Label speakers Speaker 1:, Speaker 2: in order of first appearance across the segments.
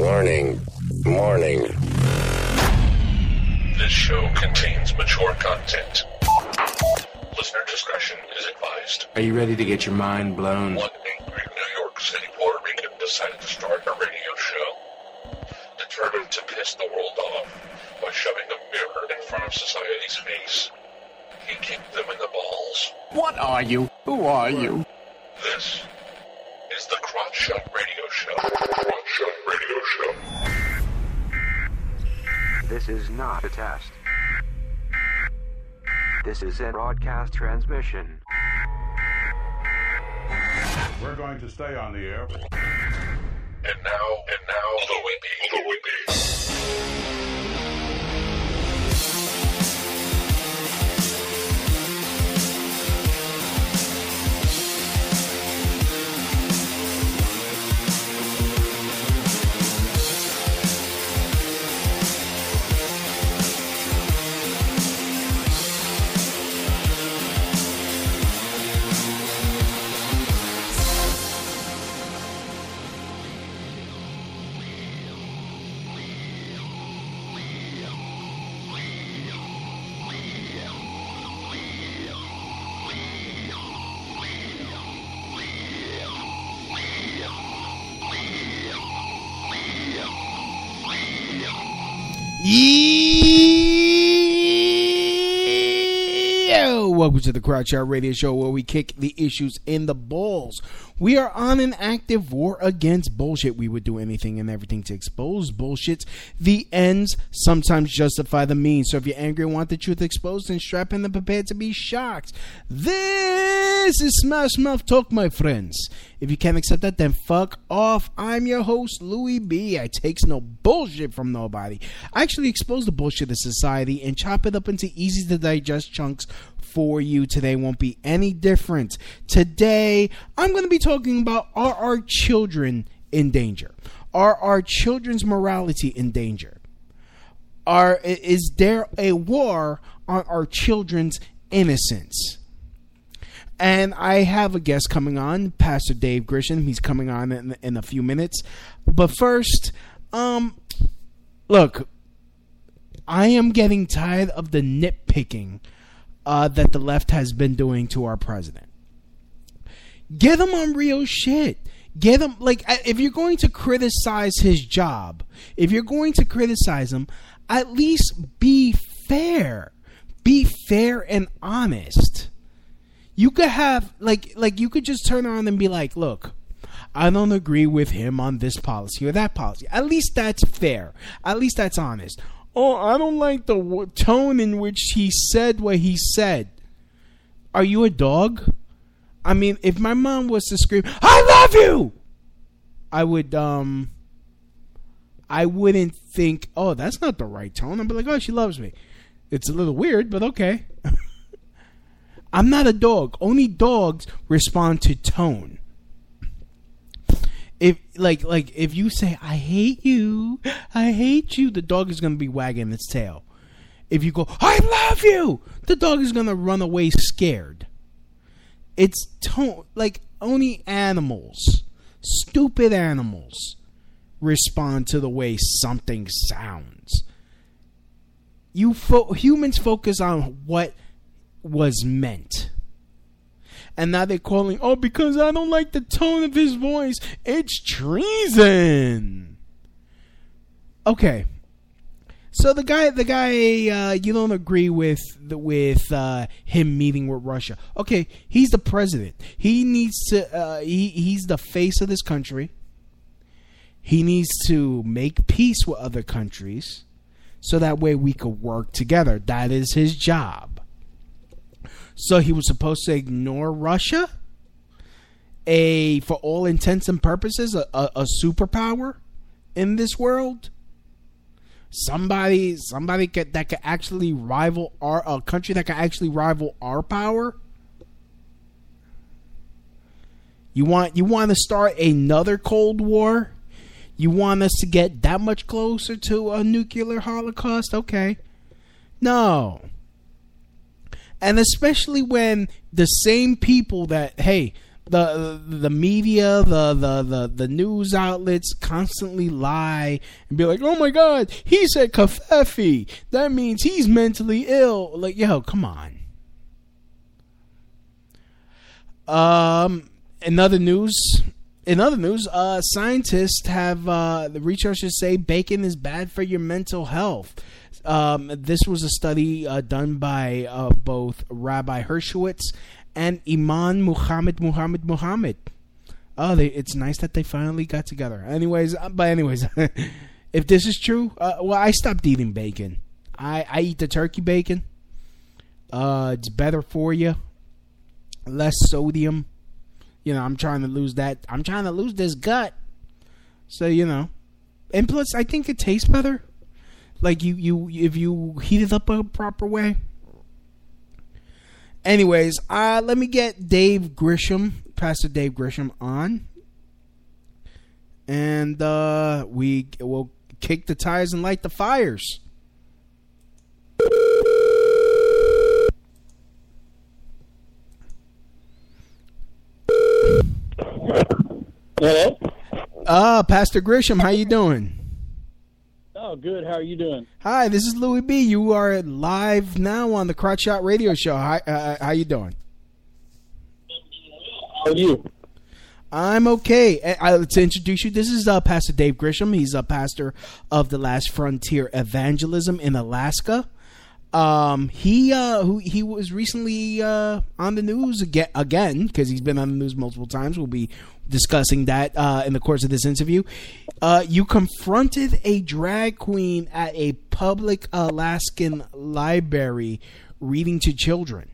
Speaker 1: Warning.
Speaker 2: This show contains mature content. Listener discretion is advised.
Speaker 3: Are you ready to get your mind blown?
Speaker 2: One angry New York City Puerto Rican decided to start a radio show. Determined to piss the world off by shoving a mirror in front of society's face, he kicked them in the balls.
Speaker 3: What are you? Who are you?
Speaker 2: This is the Crotch Shot Radio Show. Crotch Shot Radio Show.
Speaker 4: This is not a test. This is a broadcast transmission.
Speaker 5: We're going to stay on the air.
Speaker 2: And now, the Whippy.
Speaker 6: Welcome to the Crotch Shot Radio Show, where we kick the issues in the balls. We are on an active war against bullshit. We would do anything and everything to expose bullshit. The ends sometimes justify the means. So if you're angry and want the truth exposed, then strap in and prepare to be shocked. This is Smash Mouth Talk, my friends. If you can't accept that, then fuck off. I'm your host, Louis B. I takes no bullshit from nobody. I actually expose the bullshit of society and chop it up into easy to digest chunks for you. Today won't be any different. Today, I'm going to be talking about, are our children in danger? Are our children's morality in danger? Is there a war on our children's innocence? And I have a guest coming on, Pastor Dave Grisham. He's coming on in a few minutes. But first, look, I am getting tired of the nitpicking that the left has been doing to our president. Get him on real shit. Get him, like, if you're going to criticize his job, if you're going to criticize him, at least be fair. Be fair and honest. You could have, like you could just turn around and be like, look, I don't agree with him on this policy or that policy. At least that's fair. At least that's honest. Oh, I don't like the tone in which he said what he said. Are you a dog? I mean, if my mom was to scream, I love you! I wouldn't think, oh, that's not the right tone. I'd be like, oh, she loves me. It's a little weird, but okay. I'm not a dog. Only dogs respond to tone. If if you say I hate you, the dog is gonna be wagging its tail. If you go I love you, the dog is gonna run away scared. It's tone. Like, only animals, stupid animals, respond to the way something sounds. Humans focus on what was meant. And now they're calling, oh, because I don't like the tone of his voice, it's treason. Okay. So the guy, you don't agree with him meeting with Russia. Okay, he's the president. He needs to, he's the face of this country. He needs to make peace with other countries so that way we could work together. That is his job. So he was supposed to ignore Russia, for all intents and purposes, a superpower in this world. Somebody that could actually rival a country that could actually rival our power. You want to start another Cold War? You want us to get that much closer to a nuclear holocaust? Okay. No. And especially when the same people that, hey, the media, the news outlets constantly lie and be like, "Oh my God, he said kafefi. That means he's mentally ill." Like, yo, come on. In other news, scientists have the researchers say bacon is bad for your mental health. This was a study done by both Rabbi Hershowitz and Imam Muhammad. Oh, it's nice that they finally got together. Anyways, if this is true, well, I stopped eating bacon. I eat the turkey bacon. It's better for you. Less sodium. You know, I'm trying to lose that. I'm trying to lose this gut. So, you know. And plus, I think it tastes better. Like, if you heat it up a proper way. Anyways, let me get Dave Grisham, Pastor Dave Grisham, on. And we'll kick the tires and light the fires.
Speaker 1: Hello?
Speaker 6: Pastor Grisham, how you doing?
Speaker 1: Oh, good. How are you doing?
Speaker 6: Hi, this is Louis B. You are live now on the Crotch Shot Radio Show. How you doing?
Speaker 1: How are you?
Speaker 6: I'm okay. To introduce you, this is Pastor Dave Grisham. He's a pastor of the Last Frontier Evangelism in Alaska. He was recently on the news again because he's been on the news multiple times. We'll be discussing that in the course of this interview. You confronted a drag queen at a public Alaskan library reading to children.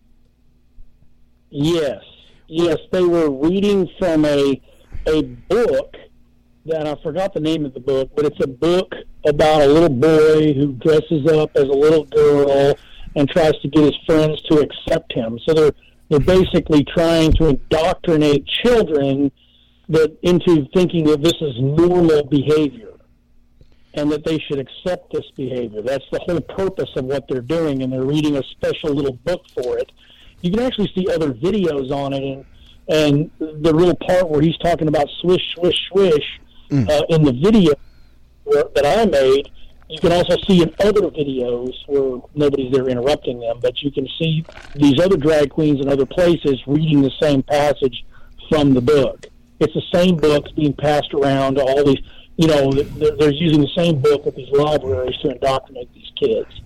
Speaker 6: Yes,
Speaker 1: they were reading from a book that I forgot the name of the book, but it's a book about a little boy who dresses up as a little girl and tries to get his friends to accept him. So they're basically trying to indoctrinate children into thinking that this is normal behavior and that they should accept this behavior. That's the whole purpose of what they're doing, and they're reading a special little book for it. You can actually see other videos on it, and the real part where he's talking about swish, swish, swish in the video that I made. You can also see in other videos where nobody's there interrupting them, but you can see these other drag queens in other places reading the same passage from the book. It's the same books being passed around to all these, you know, they're using the same book at these libraries to indoctrinate these kids.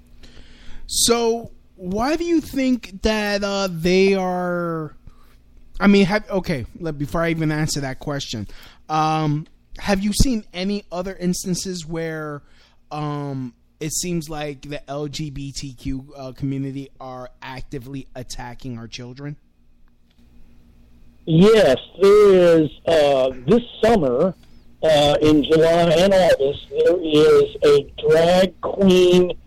Speaker 6: So why do you think that they are, I mean, before I even answer that question, have you seen any other instances where it seems like the LGBTQ community are actively attacking our children?
Speaker 1: Yes, there is. This summer, in July and August, there is a drag queen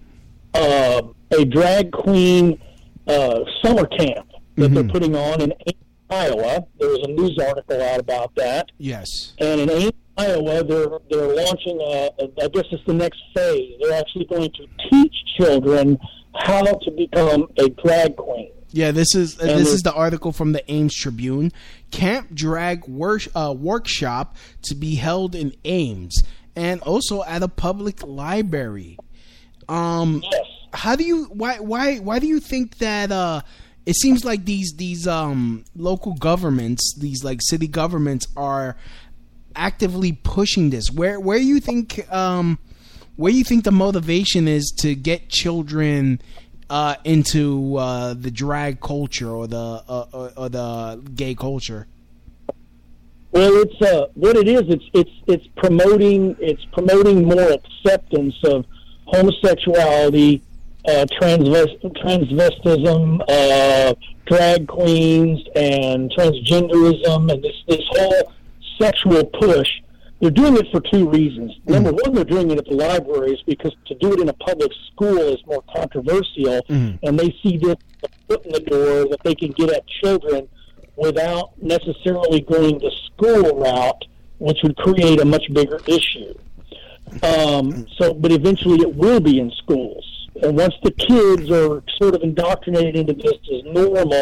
Speaker 1: summer camp that they're putting on in Iowa. There was a news article out about that.
Speaker 6: Yes.
Speaker 1: And in Ames, Iowa, they're launching I guess it's the next phase. They're actually going to teach children how to become a drag queen.
Speaker 6: Yeah, this is the article from the Ames Tribune. Camp Drag workshop to be held in Ames and also at a public library.
Speaker 1: Yes.
Speaker 6: Why do you think that it seems like these local governments, these like city governments, are actively pushing this? Where you think the motivation is to get children into the drag culture or the gay culture?
Speaker 1: Well, it's what it is. It's promoting more acceptance of homosexuality, transvestism, drag queens, and transgenderism, and this whole sexual push. They're doing it for two reasons. Number one, they're doing it at the libraries because to do it in a public school is more controversial, and they see this as a foot in the door that they can get at children without necessarily going the school route, which would create a much bigger issue. But eventually it will be in schools. And once the kids are sort of indoctrinated into this as normal,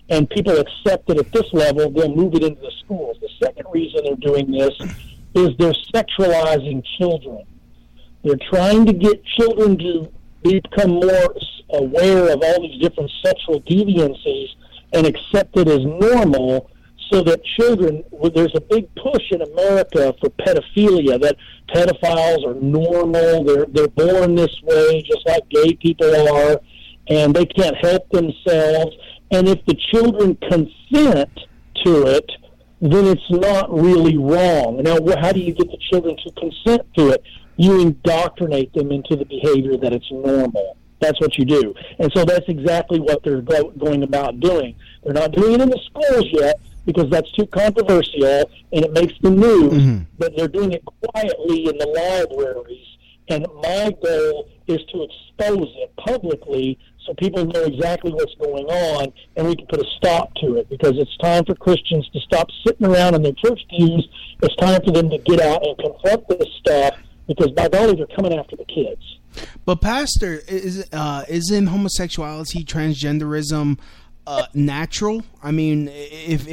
Speaker 1: and people accept it at this level, they'll move it into the schools. The second reason they're doing this is they're sexualizing children. They're trying to get children to become more aware of all these different sexual deviancies and accept it as normal, so that children, there's a big push in America for pedophilia, that pedophiles are normal, they're born this way, just like gay people are, and they can't help themselves. And if the children consent to it, then it's not really wrong. Now, how do you get the children to consent to it? You indoctrinate them into the behavior that it's normal. That's what you do. And so that's exactly what they're going about doing. They're not doing it in the schools yet because that's too controversial and it makes the news, but they're doing it quietly in the libraries. And my goal is to expose it publicly so people know exactly what's going on and we can put a stop to it, because it's time for Christians to stop sitting around in their church pews. It's time for them to get out and confront this stuff, because by golly, they're coming after the kids.
Speaker 6: But Pastor, isn't homosexuality, transgenderism natural? I mean, if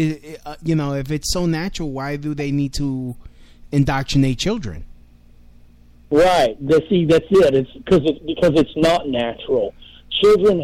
Speaker 6: it's so natural, why do they need to indoctrinate children?
Speaker 1: Right. See, that's it. It's because it's not natural. Children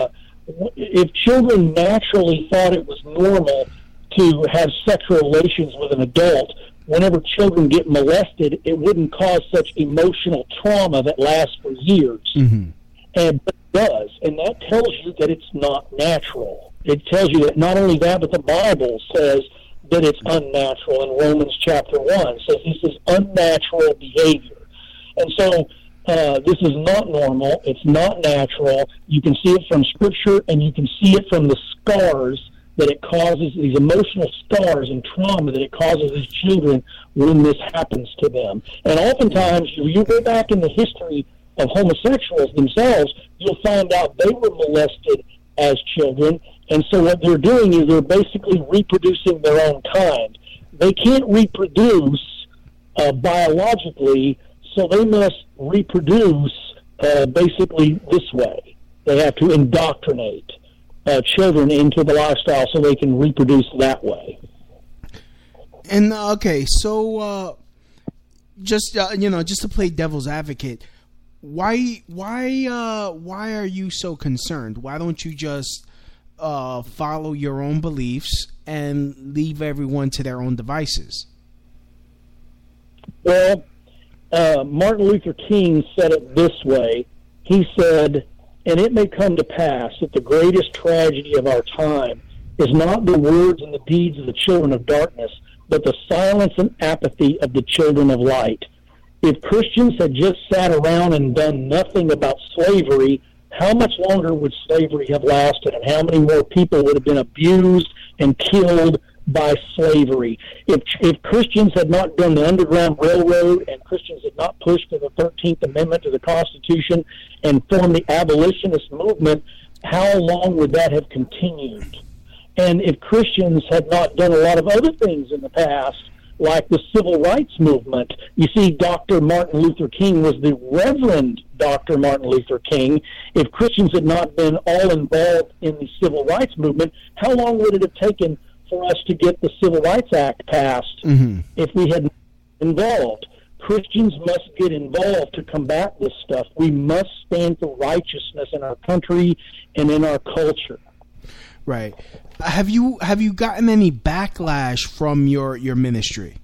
Speaker 1: if children naturally thought it was normal to have sexual relations with an adult, whenever children get molested, it wouldn't cause such emotional trauma that lasts for years. But it does, and that tells you that it's not natural. It tells you that not only that, but the Bible says that it's unnatural. In Romans chapter 1, says this is unnatural behavior. And so this is not normal. It's not natural. You can see it from Scripture, and you can see it from the scars that it causes, these emotional scars and trauma that it causes these children when this happens to them. And oftentimes, if you go back in the history of homosexuals themselves, you'll find out they were molested as children, and so what they're doing is they're basically reproducing their own kind. They can't reproduce biologically, so they must reproduce basically this way. They have to indoctrinate children into the lifestyle so they can reproduce that way.
Speaker 6: And okay, so just to play devil's advocate, why are you so concerned? Why don't you just follow your own beliefs and leave everyone to their own devices?
Speaker 1: Well, Martin Luther King said it this way. He said, "And it may come to pass that the greatest tragedy of our time is not the words and the deeds of the children of darkness, but the silence and apathy of the children of light." If Christians had just sat around and done nothing about slavery, how much longer would slavery have lasted, and how many more people would have been abused and killed by slavery? If Christians had not done the Underground Railroad, and Christians had not pushed for the 13th Amendment to the Constitution and formed the abolitionist movement, how long would that have continued? And if Christians had not done a lot of other things in the past, like the civil rights movement, you see, Dr. Martin Luther King was the Reverend Dr. Martin Luther King. If Christians had not been all involved in the civil rights movement, how long would it have taken for us to get the Civil Rights Act passed if we had involved? Christians must get involved to combat this stuff. We must stand for righteousness in our country and in our culture.
Speaker 6: Right. Have you gotten any backlash from your ministry?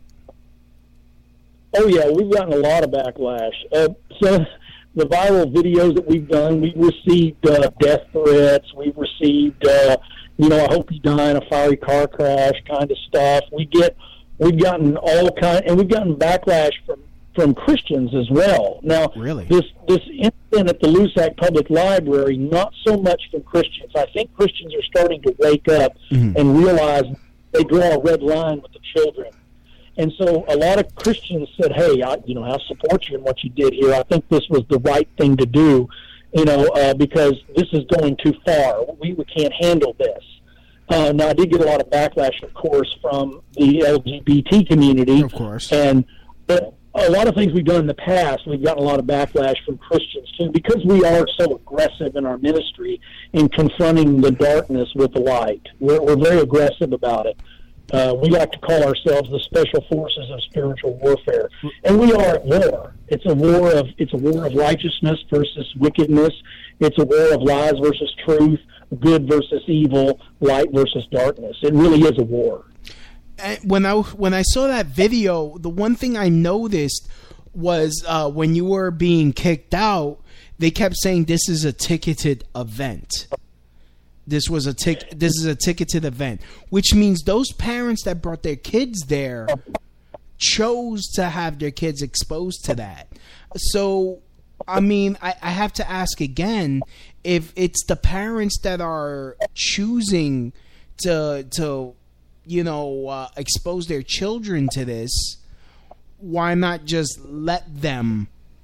Speaker 1: Oh yeah, we've gotten a lot of backlash. So the viral videos that we've done, we've received death threats. We've received, I hope you die in a fiery car crash kind of stuff. We've gotten all kind, and we've gotten backlash from Christians as well. Now,
Speaker 6: really?
Speaker 1: This incident at the Lusac Public Library, not so much from Christians. I think Christians are starting to wake up and realize they draw a red line with the children. And so a lot of Christians said, "Hey, I support you in what you did here. I think this was the right thing to do, because this is going too far. We can't handle this." Now, I did get a lot of backlash, of course, from the LGBT community.
Speaker 6: Of course.
Speaker 1: a lot of things we've done in the past, we've gotten a lot of backlash from Christians too, because we are so aggressive in our ministry in confronting the darkness with the light. We're very aggressive about it. We like to call ourselves the special forces of spiritual warfare, and we are at war. It's a war of righteousness versus wickedness. It's a war of lies versus truth, good versus evil, light versus darkness. It really is a war.
Speaker 6: When I saw that video, the one thing I noticed was when you were being kicked out, they kept saying this is a ticketed event. This is a ticketed event, which means those parents that brought their kids there chose to have their kids exposed to that. So, I mean, I have to ask again, if it's the parents that are choosing to expose their children to this, why not just let them,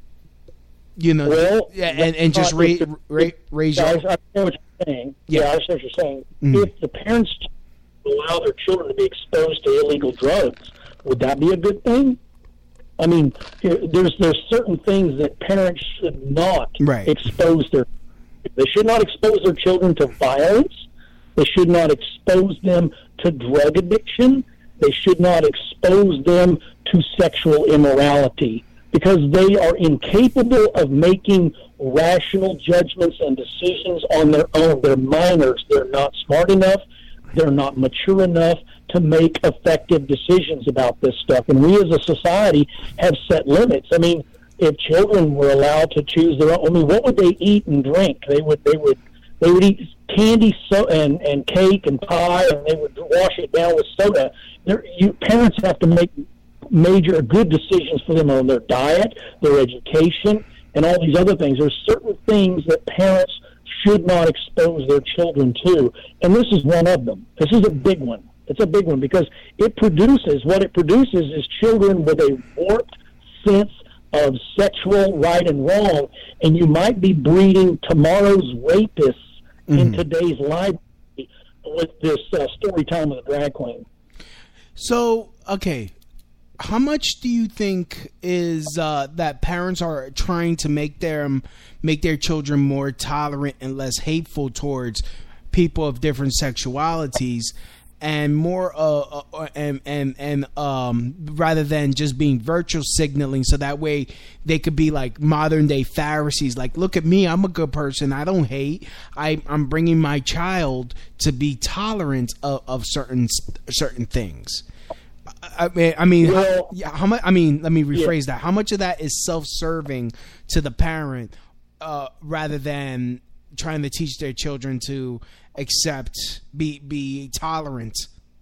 Speaker 6: and just raise your...
Speaker 1: I know what you're saying. Yeah, I understand what you're saying.
Speaker 6: Mm-hmm.
Speaker 1: If the parents allow their children to be exposed to illegal drugs, would that be a good thing? I mean, there's certain things that parents should not expose their... They should not expose their children to violence. They should not expose them to drug addiction. They should not expose them to sexual immorality, because they are incapable of making rational judgments and decisions on their own. They're minors. They're not smart enough. They're not mature enough to make effective decisions about this stuff. And we as a society have set limits. I mean, if children were allowed to choose their own, I mean, what would they eat and drink? They would eat candy and cake and pie, and they would wash it down with soda. Parents have to make major good decisions for them on their diet, their education, and all these other things. There's certain things that parents should not expose their children to, and this is one of them. This is a big one. It's a big one because what it produces is children with a warped sense of sexual right and wrong, and you might be breeding tomorrow's rapists in today's library with this story time of the drag queen.
Speaker 6: So, okay, how much do you think is that parents are trying to make their children more tolerant and less hateful towards people of different sexualities, and more rather than just being virtue signaling, so that way they could be like modern day Pharisees, like, look at me, I'm a good person, I don't hate, I'm bringing my child to be tolerant of certain things. Let me rephrase that. How much of that is self-serving to the parent, rather than trying to teach their children to accept, be tolerant?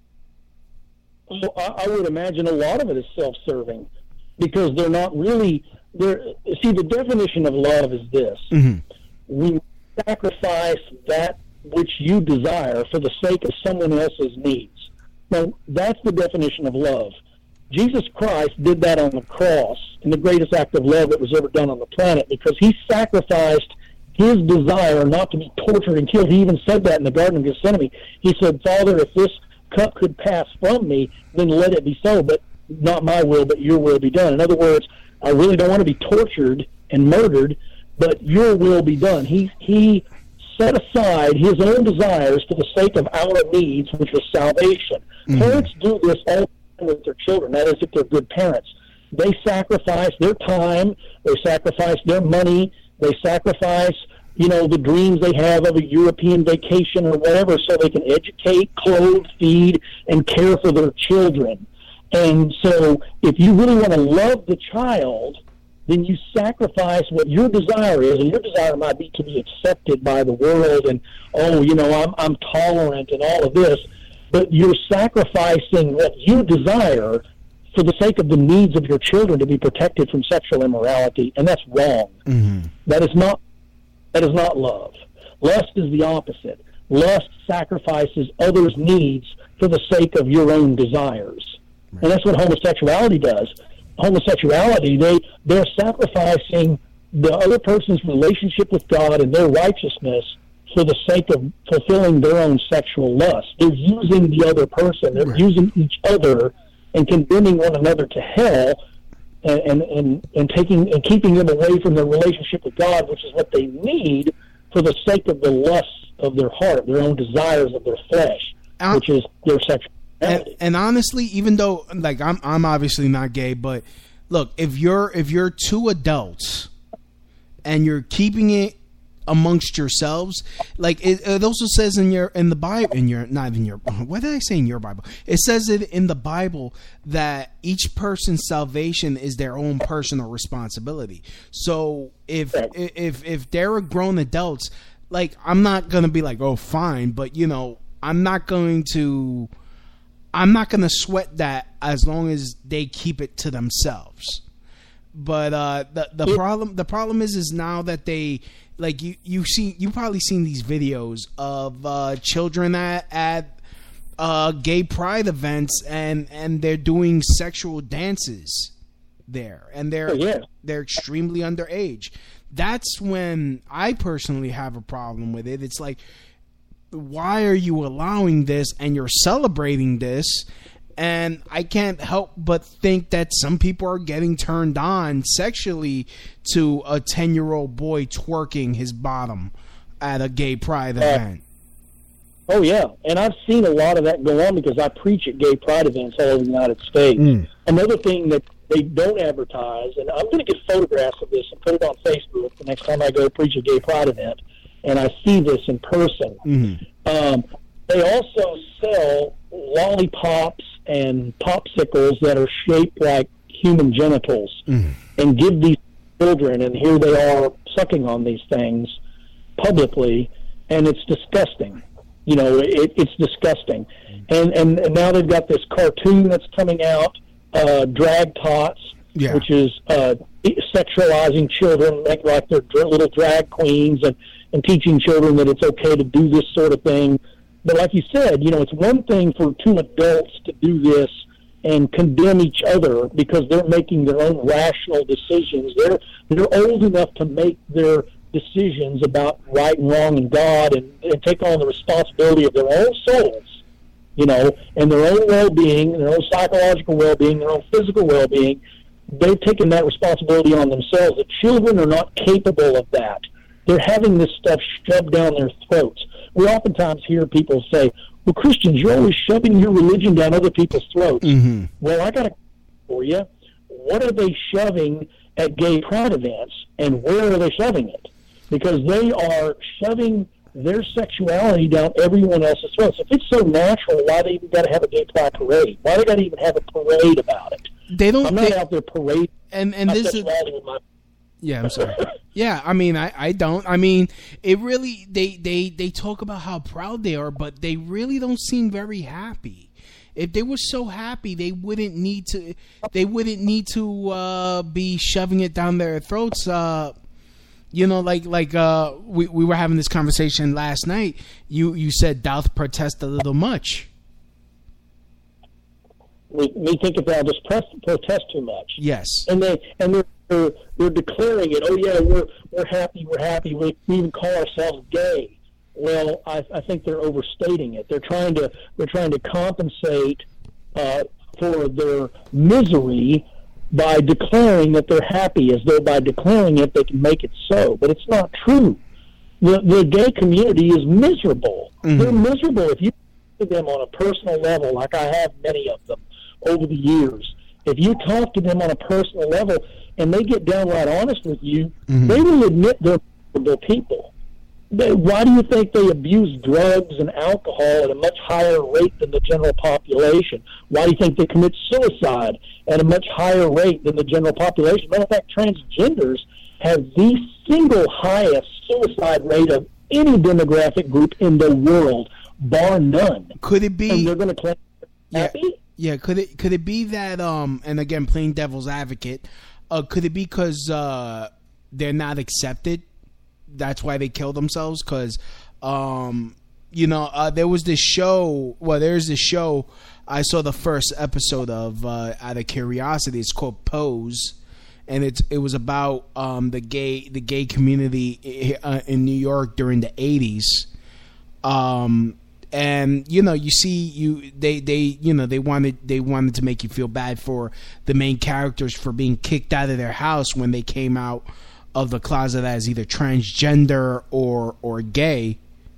Speaker 1: Well, I would imagine a lot of it is self-serving, because they're not really there. See, the definition of love is this: we sacrifice that which you desire for the sake of someone else's needs. Now, that's the definition of love. Jesus Christ did that on the cross, in the greatest act of love that was ever done on the planet, because he sacrificed his desire not to be tortured and killed. He even said that in the Garden of Gethsemane. He said, Father, if this cup could pass from me, then let it be so, but not my will, but your will be done. In other words, I really don't want to be tortured and murdered, but your will be done. He set aside his own desires for the sake of our needs, which was salvation. Parents do this all the time with their children. That is, if they're good parents. They sacrifice their time, they sacrifice their money, they sacrifice, the dreams they have of a European vacation or whatever, so they can educate, clothe, feed, and care for their children. And so if you really want to love the child, then you sacrifice what your desire is, and your desire might be to be accepted by the world, and, I'm tolerant and all of this, but you're sacrificing what you desire for the sake of the needs of your children to be protected from sexual immorality, and that's wrong. That is not love. Lust is the opposite. Lust sacrifices others' needs for the sake of your own desires. And that's what homosexuality does. Homosexuality, they're sacrificing the other person's relationship with God and their righteousness for the sake of fulfilling their own sexual lust. They're using the other person. They're using each other and condemning one another to hell and keeping them away from their relationship with God, which is what they need for the sake of the lusts of their heart, their own desires of their flesh, which is their sexuality.
Speaker 6: And honestly, even though like I'm obviously not gay, but look, if you're two adults and you're keeping it amongst yourselves, like it also says in the Bible, what did I say in your Bible? It says it in the Bible that each person's salvation is their own personal responsibility. So if they're grown adults, like I'm not gonna be like, oh fine, but you know, I'm not gonna sweat that as long as they keep it to themselves. But the problem is now that they, like, you probably seen these videos of children at gay pride events and they're doing sexual dances there, and they're extremely underage. That's when I personally have a problem with it. It's like, why are you allowing this and you're celebrating this? And I can't help but think that some people are getting turned on sexually to a 10-year-old boy twerking his bottom at a gay pride event.
Speaker 1: Oh, yeah. And I've seen a lot of that go on because I preach at gay pride events all over the United States. Another thing that they don't advertise, and I'm going to get photographs of this and put it on Facebook the next time I go preach a gay pride event, and I see this in person. They also sell lollipops and popsicles that are shaped like human genitals and give these children, and here they are sucking on these things publicly, and it's disgusting. You know, it's disgusting. And now they've got this cartoon that's coming out, Drag Tots, which is sexualizing children, make like they're little drag queens, and teaching children that it's okay to do this sort of thing. But like you said, you know, it's one thing for two adults to do this and condemn each other because they're making their own rational decisions. They're old enough to make their decisions about right and wrong and God and take on the responsibility of their own souls, you know, and their own well-being, their own psychological well-being, their own physical well-being. They've taken that responsibility on themselves. The children are not capable of that. They're having this stuff shoved down their throats. We oftentimes hear people say, well, Christians, you're always shoving your religion down other people's throats. Well, I got a for you. What are they shoving at gay pride events, and where are they shoving it? Because they are shoving their sexuality down everyone else's throats. If it's so natural, why they even got to have a gay pride parade? Why they got to even have a parade about it? I'm not out there parading my sexuality with my...
Speaker 6: Yeah, I'm sorry. Yeah, I mean, I don't. I mean, it really, they talk about how proud they are, but they really don't seem very happy. If they were so happy, they wouldn't need to be shoving it down their throats. You know, like we were having this conversation last night. You said doth protest a little much.
Speaker 1: Me think if they'll just protest too much.
Speaker 6: Yes.
Speaker 1: And they're declaring it. Oh yeah, we're happy. We even call ourselves gay. Well, I think they're overstating it. They're trying to compensate for their misery by declaring that they're happy, as though by declaring it they can make it so. But it's not true. The gay community is miserable. They're miserable. If you talk to them on a personal level, like I have many of them over the years, if you talk to them on a personal level and they get downright honest with you, they will admit they're miserable people. Why do you think they abuse drugs and alcohol at a much higher rate than the general population? Why do you think they commit suicide at a much higher rate than the general population? Matter of fact, transgenders have the single highest suicide rate of any demographic group in the world, bar none.
Speaker 6: Could it be?
Speaker 1: And they're going to claim happy?
Speaker 6: Yeah, could it be that, and again, playing devil's advocate, could it be because they're not accepted? That's why they kill themselves? Because, there was this show, there's this show I saw the first episode of out of curiosity. It's called Pose, and it was about the gay community in New York during the 80s. And you see they wanted to make you feel bad for the main characters for being kicked out of their house when they came out of the closet as either transgender or gay.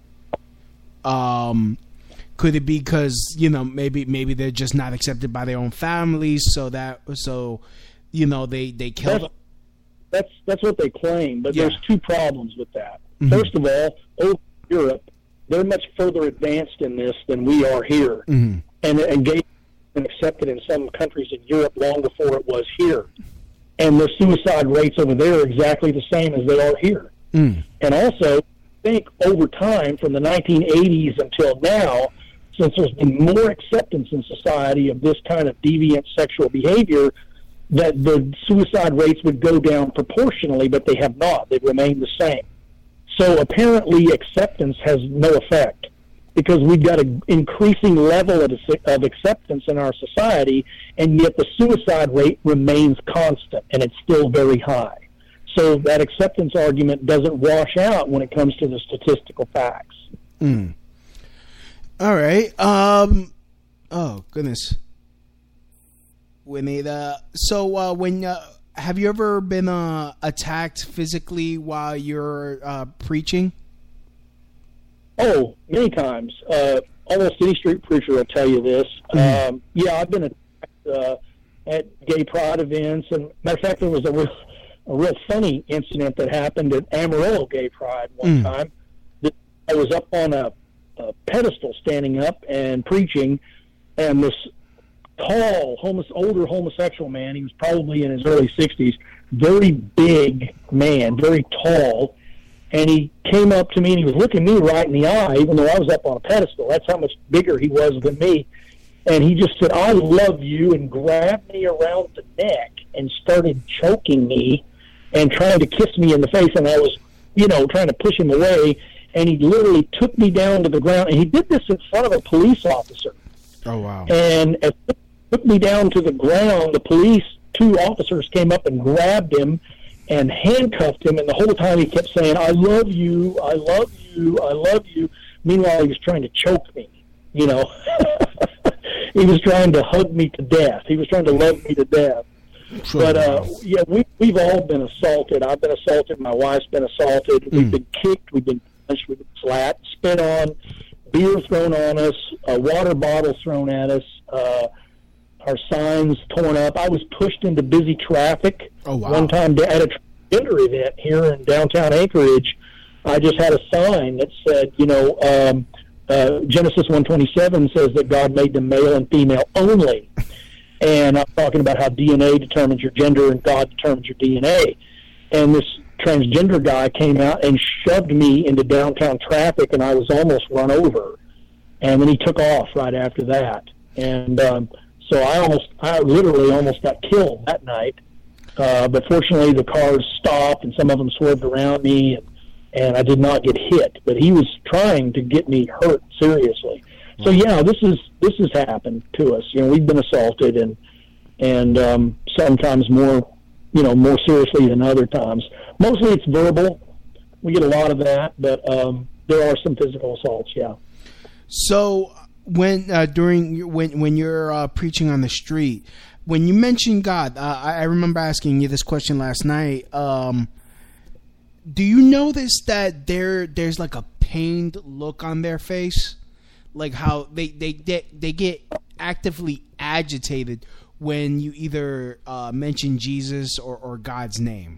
Speaker 6: Could it be because maybe they're just not accepted by their own families, so they killed?
Speaker 1: That's what they claim, but there's two problems with that.
Speaker 6: Mm-hmm.
Speaker 1: First of all, over Europe, they're much further advanced in this than we are here,
Speaker 6: mm-hmm.
Speaker 1: and gay been accepted in some countries in Europe long before it was here, and their suicide rates over there are exactly the same as they are here.
Speaker 6: Mm.
Speaker 1: And also, I think over time, from the 1980s until now, since there's been more acceptance in society of this kind of deviant sexual behavior, that the suicide rates would go down proportionally, but they have not. They've remained the same. So apparently acceptance has no effect because we've got an increasing level of acceptance in our society, and yet the suicide rate remains constant, and it's still very high. So that acceptance argument doesn't wash out when it comes to the statistical facts.
Speaker 6: Mm. All right. Oh, goodness. Have you ever been attacked physically while you're preaching?
Speaker 1: Oh, many times. Almost any street preacher will tell you this.
Speaker 6: Mm-hmm.
Speaker 1: I've been attacked at gay pride events, and matter of fact, there was a real funny incident that happened at Amarillo Gay Pride one time. I was up on a pedestal, standing up and preaching, and this tall, older homosexual man, he was probably in his early 60s, very big man, very tall, and he came up to me and he was looking me right in the eye, even though I was up on a pedestal. That's how much bigger he was than me. And he just said, "I love you," and grabbed me around the neck and started choking me and trying to kiss me in the face. And I was, trying to push him away. And he literally took me down to the ground. And he did this in front of a police officer.
Speaker 6: Oh, wow.
Speaker 1: And as he took me down to the ground, the two officers came up and grabbed him and handcuffed him. And the whole time he kept saying, "I love you, I love you, I love you." Meanwhile, he was trying to choke me, He was trying to hug me to death. He was trying to love me to death.
Speaker 6: Sure.
Speaker 1: But, we've all been assaulted. I've been assaulted. My wife's been assaulted. We've been kicked. We've been punched. We've been slapped, spit on, beer thrown on us, water bottles thrown at us, our signs torn up. I was pushed into busy traffic.
Speaker 6: Oh, wow.
Speaker 1: One time at a transgender event here in downtown Anchorage, I just had a sign that said, Genesis 1:27 says that God made them male and female only. And I'm talking about how DNA determines your gender and God determines your DNA. And this transgender guy came out and shoved me into downtown traffic, and I was almost run over. And then he took off right after that. And so I literally almost got killed that night. But fortunately, the cars stopped, and some of them swerved around me, and I did not get hit. But he was trying to get me hurt seriously. So yeah, this has happened to us. We've been assaulted, and sometimes more seriously than other times. Mostly it's verbal. We get a lot of that, but there are some physical assaults. Yeah.
Speaker 6: So when you're preaching on the street, when you mention God, I remember asking you this question last night. Do you notice that there's like a pained look on their face? Like how they get actively agitated when you either mention Jesus or God's name.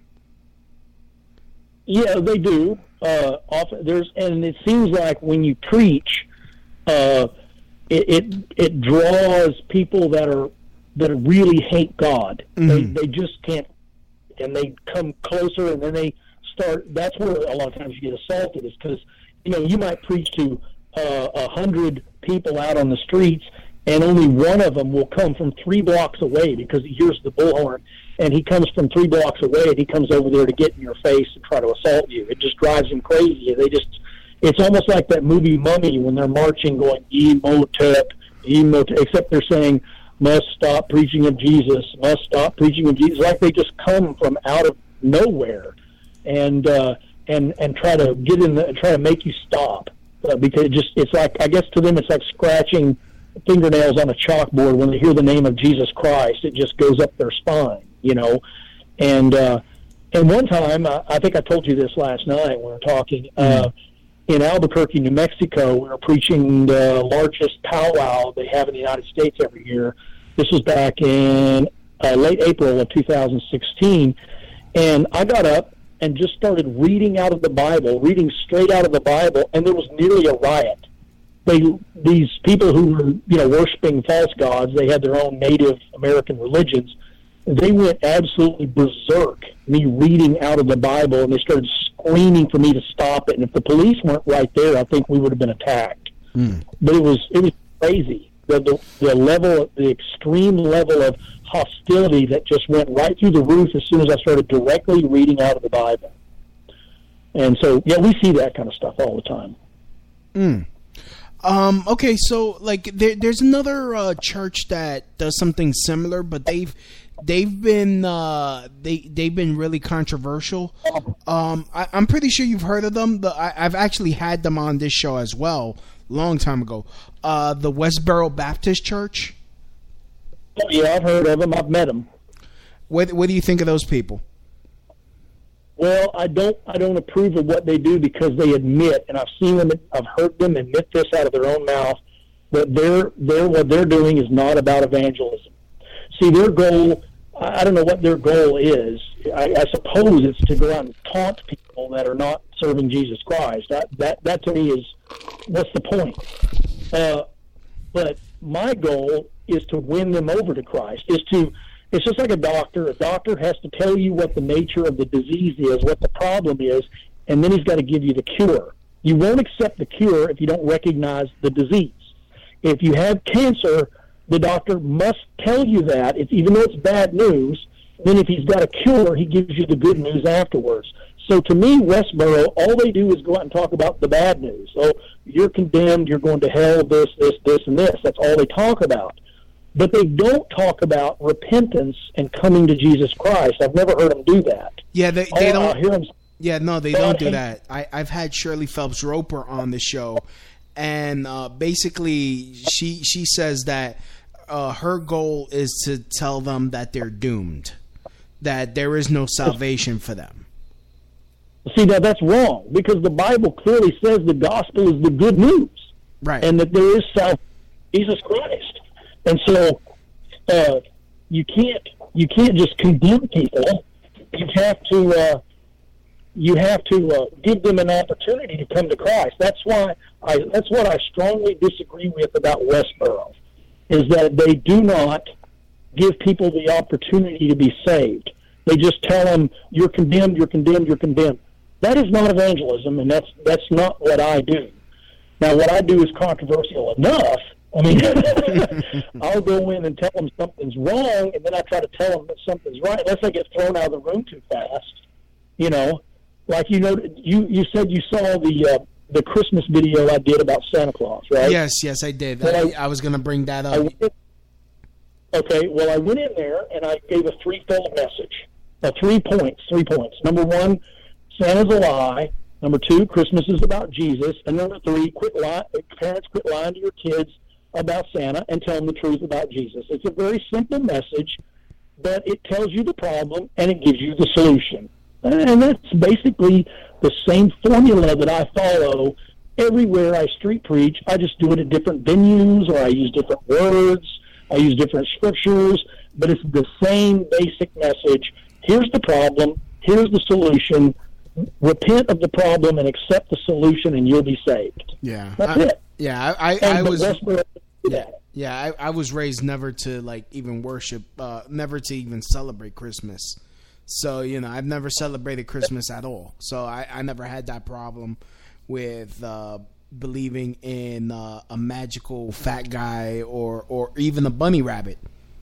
Speaker 1: Yeah, they do. Often and it seems like when you preach, it draws people that really hate God. Mm-hmm. They just can't, and they come closer, and then they start. That's where a lot of times you get assaulted, is because you might preach to 100 people out on the streets, and only one of them will come from 3 blocks away because he hears the bullhorn, and he comes from 3 blocks away, and he comes over there to get in your face and try to assault you. It just drives him crazy. It's almost like that movie Mummy when they're marching going, Imhotep, except they're saying, must stop preaching of Jesus, must stop preaching of Jesus, like they just come from out of nowhere and try to get in try to make you stop. because it's like, I guess to them it's like scratching fingernails on a chalkboard when they hear the name of Jesus Christ. It just goes up their spine, you know. And one time, I think I told you this last night when we were talking, in Albuquerque, New Mexico, we were preaching the largest powwow they have in the United States every year. This was back in late April of 2016. And I got up and just started reading out of the Bible, reading straight out of the Bible, and there was nearly a riot. These people who were, you know, worshiping false gods, they had their own Native American religions. They went absolutely berserk, me reading out of the Bible, and they started screaming for me to stop it. And if the police weren't right there, I think we would have been attacked. But it was crazy. The level, the extreme level of hostility that just went right through the roof as soon as I started directly reading out of the Bible. And so, yeah, we see that kind of stuff all the time.
Speaker 6: Okay, so like there's another church that does something similar, but they've been really controversial. I'm pretty sure you've heard of them. I've actually had them on this show as well, long time ago. The Westboro Baptist Church.
Speaker 1: Oh, yeah, I've heard of them. I've met them.
Speaker 6: What do you think of those people?
Speaker 1: Well, I don't approve of what they do because they admit, and I've seen them, I've heard them admit this out of their own mouth, that what they're doing is not about evangelism. See, their goal, I don't know what their goal is. I suppose it's to go out and taunt people that are not serving Jesus Christ. That to me is, what's the point? But my goal is to win them over to Christ, it's just like a doctor. A doctor has to tell you what the nature of the disease is, what the problem is, and then he's got to give you the cure. You won't accept the cure if you don't recognize the disease. If you have cancer, the doctor must tell you that, even though it's bad news. Then if he's got a cure, he gives you the good news afterwards. So to me, Westboro, all they do is go out and talk about the bad news. So you're condemned, you're going to hell, this, and this. That's all they talk about. But they don't talk about repentance and coming to Jesus Christ. I've never heard them do that.
Speaker 6: Yeah, they don't.
Speaker 1: Hear them,
Speaker 6: yeah, no, they don't do that. I've had Shirley Phelps Roper on the show, and basically she says that her goal is to tell them that they're doomed, that there is no salvation for them.
Speaker 1: See, that's wrong, because the Bible clearly says the gospel is the good news,
Speaker 6: right? And
Speaker 1: that there is salvation in Jesus Christ. And so you can't just condemn people. You have to give them an opportunity to come to Christ. That's what I strongly disagree with about Westboro, is that they do not give people the opportunity to be saved. They just tell them, you're condemned, you're condemned, you're condemned. That is not evangelism, and that's not what I do. Now, what I do is controversial enough. I mean, I'll go in and tell them something's wrong, and then I try to tell them that something's right, unless I get thrown out of the room too fast. You know, like, you know, you said you saw the Christmas video I did about Santa Claus, right?
Speaker 6: Yes, I did. Well, I was going to bring that up.
Speaker 1: Okay, well, I went in there and I gave a threefold message. 3 points. Number 1, Santa's a lie. Number 2, Christmas is about Jesus. And number 3, parents quit lying to your kids about Santa and tell them the truth about Jesus. It's a very simple message, but it tells you the problem and it gives you the solution. And that's basically the same formula that I follow everywhere I street preach. I just do it at different venues, or I use different words, I use different scriptures, but it's the same basic message. Here's the problem, here's the solution. Repent of the problem and accept the solution, and you'll be saved.
Speaker 6: Yeah,
Speaker 1: that's it.
Speaker 6: Yeah, I was raised never to even worship, never to even celebrate Christmas. So I've never celebrated Christmas at all. So I never had that problem with believing in a magical fat guy or even a bunny rabbit.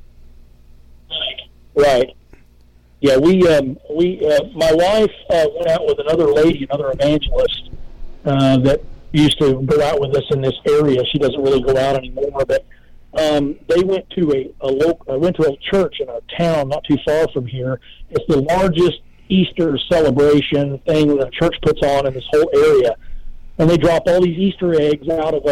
Speaker 1: Right. Yeah, my wife went out with another lady, another evangelist that used to go out with us in this area. She doesn't really go out anymore, but they went to a church in a town not too far from here. It's the largest Easter celebration thing that the church puts on in this whole area. and they drop all these Easter eggs out of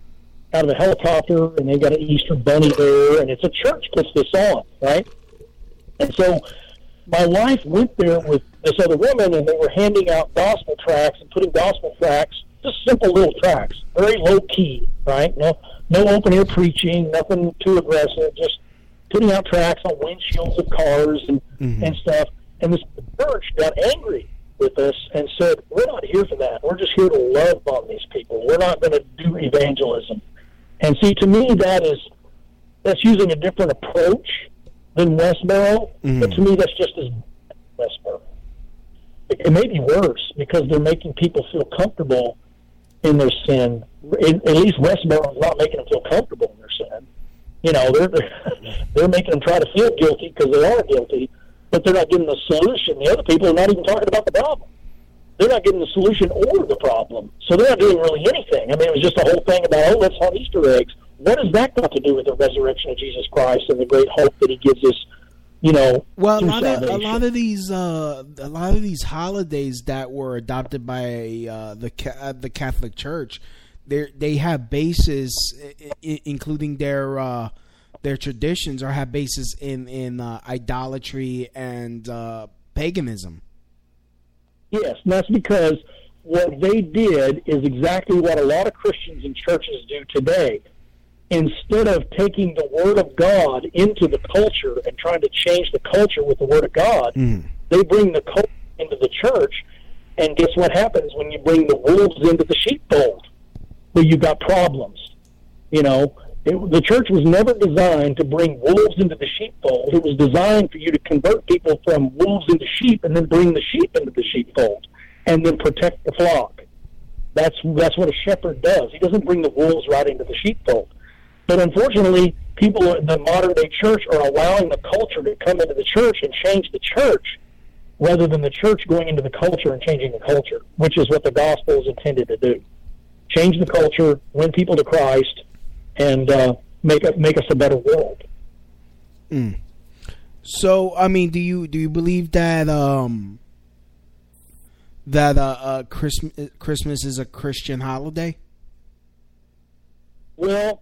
Speaker 1: a helicopter, and they got an Easter bunny there, and it's a church puts this on, right? And so my wife went there with this other woman, and they were handing out gospel tracts and putting gospel tracts, just simple little tracts, very low key, right? No open air preaching, nothing too aggressive, just putting out tracts on windshields of cars and stuff. And this church got angry with us and said, "We're not here for that. We're just here to love on these people. We're not going to do evangelism." And see, to me, that's using a different approach than Westboro, but to me, that's just as bad as Westboro. It may be worse because they're making people feel comfortable in their sin. At least Westboro is not making them feel comfortable in their sin. You know, they're making them try to feel guilty because they are guilty, but they're not giving the solution. The other people are not even talking about the problem. They're not giving the solution or the problem. So they're not doing really anything. I mean, it was just a whole thing about, let's have Easter eggs. What has that got to do with the resurrection of Jesus Christ and the great hope that he gives us, you know,
Speaker 6: well,
Speaker 1: through
Speaker 6: a lot of
Speaker 1: salvation?
Speaker 6: these holidays that were adopted by the Catholic Church, they have bases, including their traditions, or have bases in idolatry and paganism.
Speaker 1: Yes, and that's because what they did is exactly what a lot of Christians and churches do today. Instead of taking the Word of God into the culture and trying to change the culture with the Word of God, they bring the culture into the church, and guess what happens when you bring the wolves into the sheepfold? Well, you've got problems. You know, the church was never designed to bring wolves into the sheepfold. It was designed for you to convert people from wolves into sheep and then bring the sheep into the sheepfold and then protect the flock. That's what a shepherd does. He doesn't bring the wolves right into the sheepfold. But unfortunately, people in the modern-day church are allowing the culture to come into the church and change the church rather than the church going into the culture and changing the culture, which is what the gospel is intended to do. Change the culture, win people to Christ, and make us a better world.
Speaker 6: So, I mean, do you believe that Christmas is a Christian holiday?
Speaker 1: Well,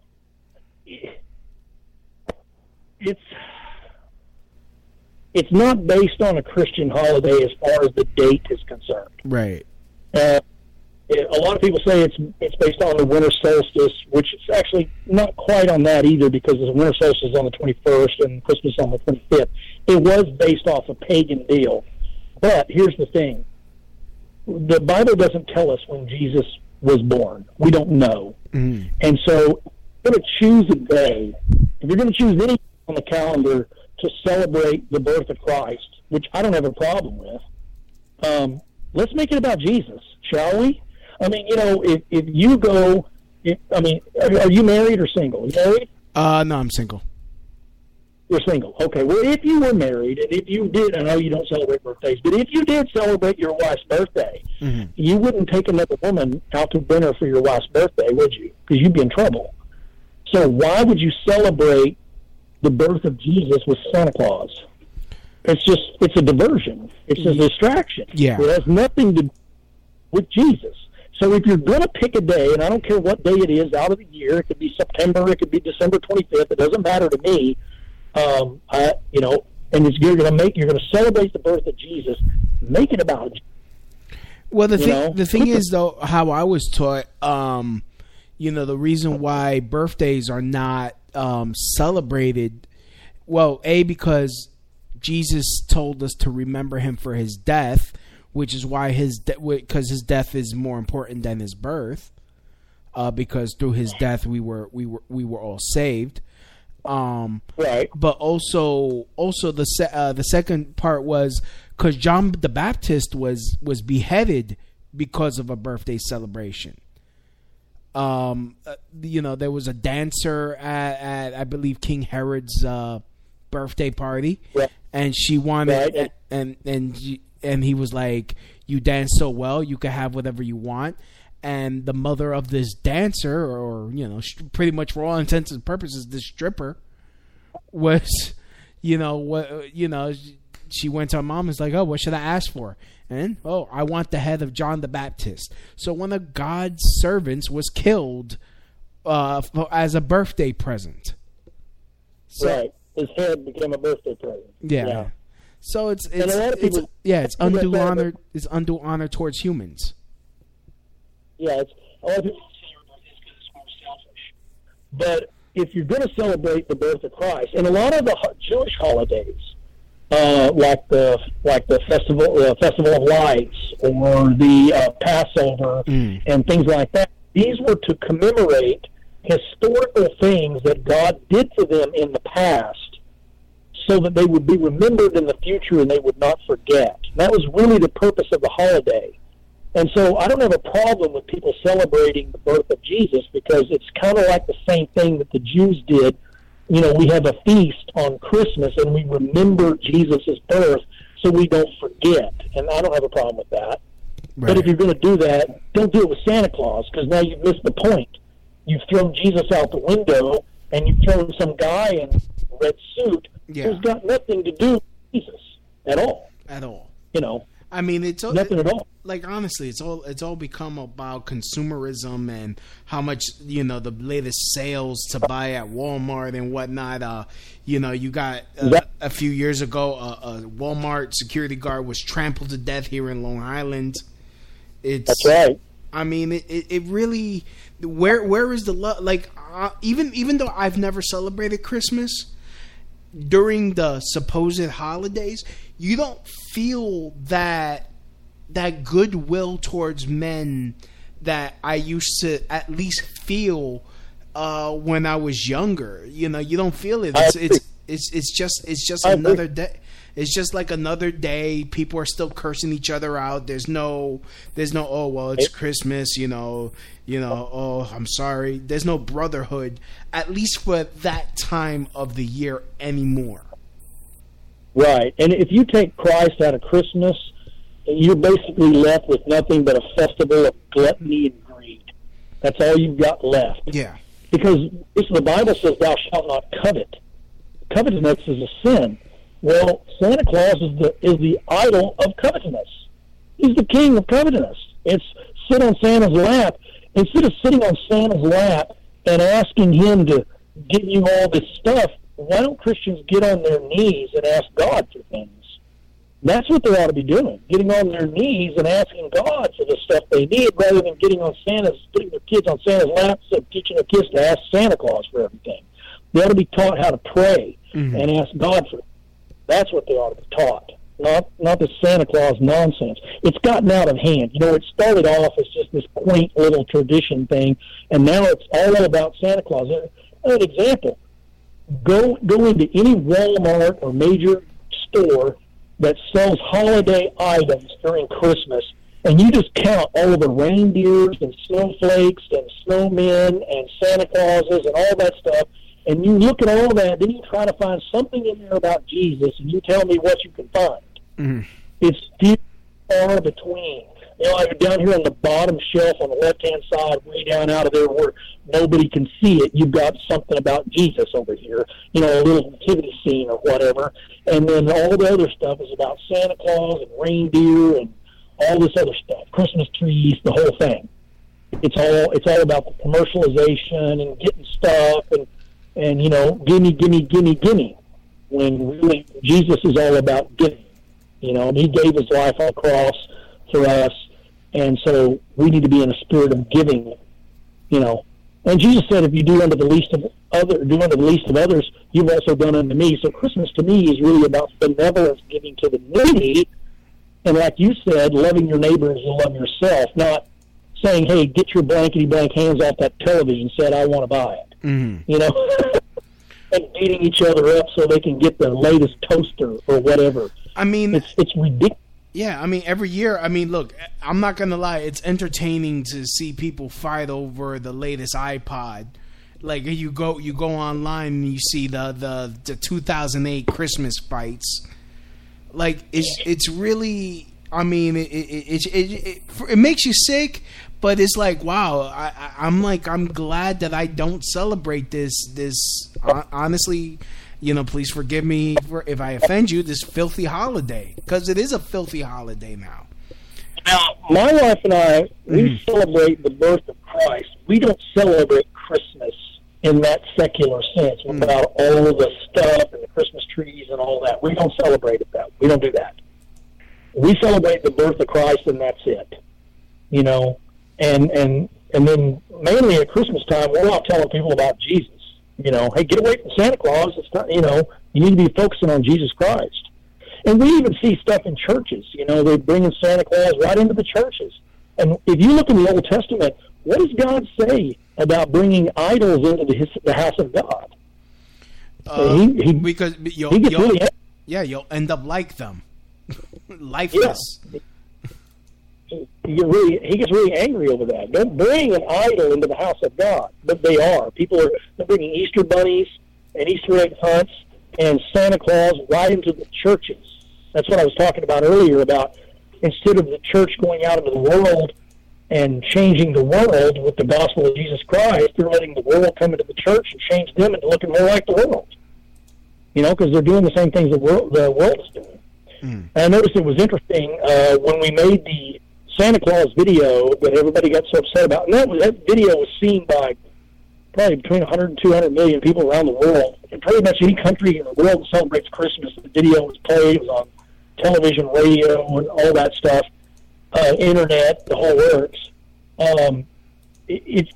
Speaker 1: it's not based on a Christian holiday as far as the date is concerned.
Speaker 6: Right.
Speaker 1: A lot of people say it's based on the winter solstice, which is actually not quite on that either, because the winter solstice is on the 21st and Christmas on the 25th. It was based off a pagan deal. But here's the thing. The Bible doesn't tell us when Jesus was born. We don't know. And so if you're going to choose a day, if you're going to choose any on the calendar to celebrate the birth of Christ, which I don't have a problem with, let's make it about Jesus, shall we? I mean, you know, if you go, are you married or single? You married?
Speaker 6: No, I'm single.
Speaker 1: You're single. Okay. Well, if you were married, and if you did, I know you don't celebrate birthdays, but if you did celebrate your wife's birthday, you wouldn't take another woman out to dinner for your wife's birthday, would you? Because you'd be in trouble. So why would you celebrate the birth of Jesus with Santa Claus? It's a diversion. It's a distraction.
Speaker 6: Yeah.
Speaker 1: It has nothing to do with Jesus. So if you're going to pick a day, and I don't care what day it is out of the year, it could be September, it could be December 25th, it doesn't matter to me. And you're going to celebrate the birth of Jesus. Make it about Jesus.
Speaker 6: Well, the thing is, though, how I was taught, the reason why birthdays are not celebrated, well, because Jesus told us to remember him for his death, which is why because his death is more important than his birth, because through his death we were all saved.
Speaker 1: Right.
Speaker 6: But also the second part was because John the Baptist was beheaded because of a birthday celebration. There was a dancer at I believe King Herod's birthday party, right. And she wanted, right. and he was like, "You dance so well, you can have whatever you want." And the mother of this dancer, or pretty much for all intents and purposes, this stripper, was, she went to her mom and was like, oh, what should I ask for? And, oh, I want the head of John the Baptist. So one of God's servants was killed as a birthday present. So,
Speaker 1: right. His head became a birthday present.
Speaker 6: Yeah. So it's undue honor. It's undue honor towards humans.
Speaker 1: Yeah, it's a lot of people celebrate this because it's more selfish. But if you're going to celebrate the birth of Christ, and a lot of the Jewish holidays, like the Festival of Lights or the Passover and things like that, these were to commemorate historical things that God did for them in the past, so that they would be remembered in the future and they would not forget. That was really the purpose of the holiday. And so I don't have a problem with people celebrating the birth of Jesus, because it's kind of like the same thing that the Jews did. You know, we have a feast on Christmas and we remember Jesus' birth so we don't forget. And I don't have a problem with that. Right. But if you're going to do that, don't do it with Santa Claus, because now you've missed the point. You've thrown Jesus out the window and you've thrown some guy in a red suit who's got nothing to do with Jesus at all.
Speaker 6: At all.
Speaker 1: You know.
Speaker 6: I mean, it's
Speaker 1: nothing at all.
Speaker 6: Like, honestly, it's all become about consumerism and how much, you know, the latest sales to buy at Walmart and whatnot. You know, you got a few years ago, a Walmart security guard was trampled to death here in Long Island.
Speaker 1: That's right.
Speaker 6: I mean, it really, where is the love? Like, even though I've never celebrated Christmas, during the supposed holidays, you don't feel that goodwill towards men that I used to at least feel when I was younger. You know, you don't feel it. It's just another day. It's just like another day. People are still cursing each other out. There's no. Oh well, it's Christmas. You know. Oh, I'm sorry. There's no brotherhood, at least for that time of the year anymore.
Speaker 1: Right, and if you take Christ out of Christmas, you're basically left with nothing but a festival of gluttony and greed. That's all you've got left.
Speaker 6: Yeah.
Speaker 1: Because the Bible says, "Thou shalt not covet." Covetousness is a sin. Well, Santa Claus is the idol of covetousness. He's the king of covetousness. It's sit on Santa's lap. Instead of sitting on Santa's lap and asking him to give you all this stuff, why don't Christians get on their knees and ask God for things? That's what they ought to be doing, getting on their knees and asking God for the stuff they need, rather than putting their kids on Santa's lap and teaching their kids to ask Santa Claus for everything. They ought to be taught how to pray and ask God for it. That's what they ought to be taught, not this Santa Claus nonsense. It's gotten out of hand. You know, it started off as just this quaint little tradition thing, and now it's all about Santa Claus. An example, go into any Walmart or major store that sells holiday items during Christmas, and you just count all of the reindeers and snowflakes and snowmen and Santa Clauses and all that stuff, and you look at all that, then you try to find something in there about Jesus, and you tell me what you can find. Mm-hmm. It's few far between. You know, like down here on the bottom shelf on the left-hand side, way down out of there where nobody can see it, you've got something about Jesus over here, you know, a little nativity scene or whatever. And then all the other stuff is about Santa Claus and reindeer and all this other stuff, Christmas trees, the whole thing. It's all about the commercialization and getting stuff and you know, gimme, when really Jesus is all about giving. You know, and he gave his life on the cross for us, and so we need to be in a spirit of giving, you know. And Jesus said, if you do unto the least of others, you've also done unto me. So Christmas to me is really about benevolence, giving to the needy, and like you said, loving your neighbor as you love yourself, not saying, hey, get your blankety-blank hands off that television set, I want to buy it. Mm-hmm. You know, and beating each other up so they can get the latest toaster or whatever.
Speaker 6: I mean,
Speaker 1: it's ridiculous.
Speaker 6: Yeah, I mean, every year, I mean, look, I'm not going to lie, it's entertaining to see people fight over the latest iPod. Like, you go online and you see the 2008 Christmas fights. Like, it's really, I mean, it makes you sick, but it's like, wow, I'm glad that I don't celebrate this honestly. please forgive me if I offend you, this filthy holiday. Because it is a filthy holiday now.
Speaker 1: Now, my wife and I, we celebrate the birth of Christ. We don't celebrate Christmas in that secular sense without all the stuff and the Christmas trees and all that. We don't celebrate it that way. We don't do that. We celebrate the birth of Christ, and that's it. And then mainly at Christmas time, we're out telling people about Jesus. Hey, get away from Santa Claus. It's not, you need to be focusing on Jesus Christ. And we even see stuff in churches. They bring in Santa Claus right into the churches. And if you look in the Old Testament, what does God say about bringing idols into the house of God?
Speaker 6: Because you'll end up like them, lifeless.
Speaker 1: Yeah. He gets really angry over that. Don't bring an idol into the house of God, but they are. They're bringing Easter bunnies and Easter egg hunts and Santa Claus right into the churches. That's what I was talking about earlier, about instead of the church going out into the world and changing the world with the gospel of Jesus Christ, they're letting the world come into the church and change them into looking more like the world. Because they're doing the same things the world is doing. And I noticed it was interesting when we made the Santa Claus video that everybody got so upset about. And that video was seen by probably between 100 and 200 million people around the world. And pretty much any country in the world that celebrates Christmas, the video was played. It was on television, radio, and all that stuff, internet, the whole works. It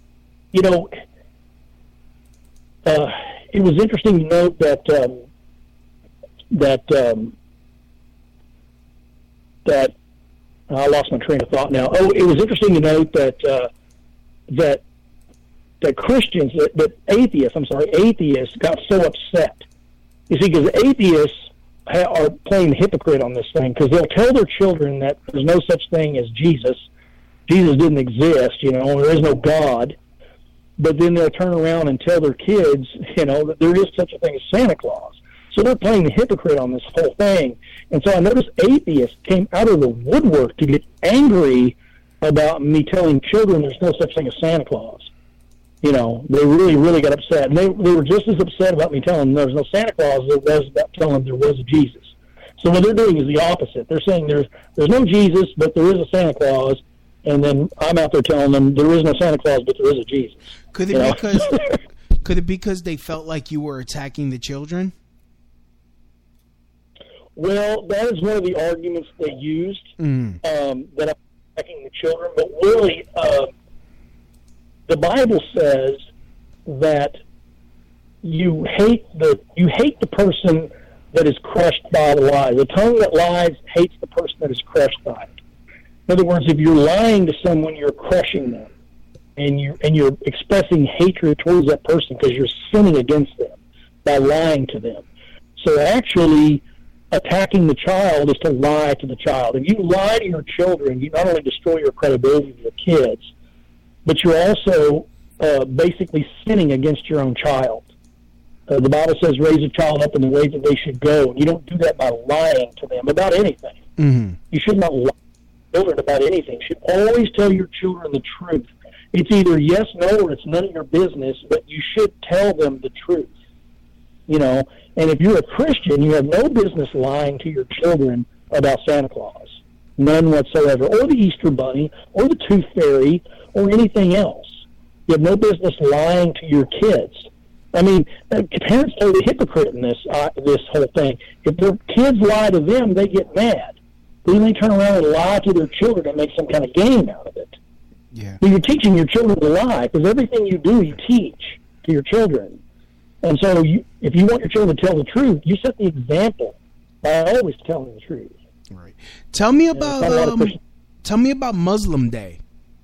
Speaker 1: was interesting to note that I lost my train of thought now. It was interesting to note that Christians, that atheists got so upset. You see, because atheists are playing the hypocrite on this thing, because they'll tell their children that there's no such thing as Jesus. Jesus didn't exist, there is no God. But then they'll turn around and tell their kids, that there is such a thing as Santa Claus. So they're playing the hypocrite on this whole thing. And so I noticed atheists came out of the woodwork to get angry about me telling children there's no such thing as Santa Claus. They really, really got upset. And they were just as upset about me telling them there's no Santa Claus as it was about telling them there was a Jesus. So what they're doing is the opposite. They're saying there's no Jesus, but there is a Santa Claus. And then I'm out there telling them there is no Santa Claus, but there is a Jesus.
Speaker 6: Could it be because they felt like you were attacking the children?
Speaker 1: Well, that is one of the arguments they used, that I'm attacking the children. But really, the Bible says that you hate the person that is crushed by the lie. The tongue that lies hates the person that is crushed by it. In other words, if you're lying to someone, you're crushing them, and you're expressing hatred towards that person because you're sinning against them by lying to them. So actually, attacking the child is to lie to the child. If you lie to your children, you not only destroy your credibility with your kids, but you're also basically sinning against your own child. The Bible says, raise a child up in the way that they should go. And you don't do that by lying to them about anything. You should not lie to children about anything. You should always tell your children the truth. It's either yes, no, or it's none of your business, but you should tell them the truth. And if you're a Christian, you have no business lying to your children about Santa Claus. None whatsoever. Or the Easter Bunny, or the Tooth Fairy, or anything else. You have no business lying to your kids. I mean, parents are the hypocrite in this whole thing. If their kids lie to them, they get mad. Then they turn around and lie to their children and make some kind of game out of it.
Speaker 6: Yeah.
Speaker 1: But you're teaching your children to lie, because everything you do, you teach to your children. And so if you want your children to tell the truth, you set the example by always telling the truth.
Speaker 6: Right. Tell me about Muslim Day.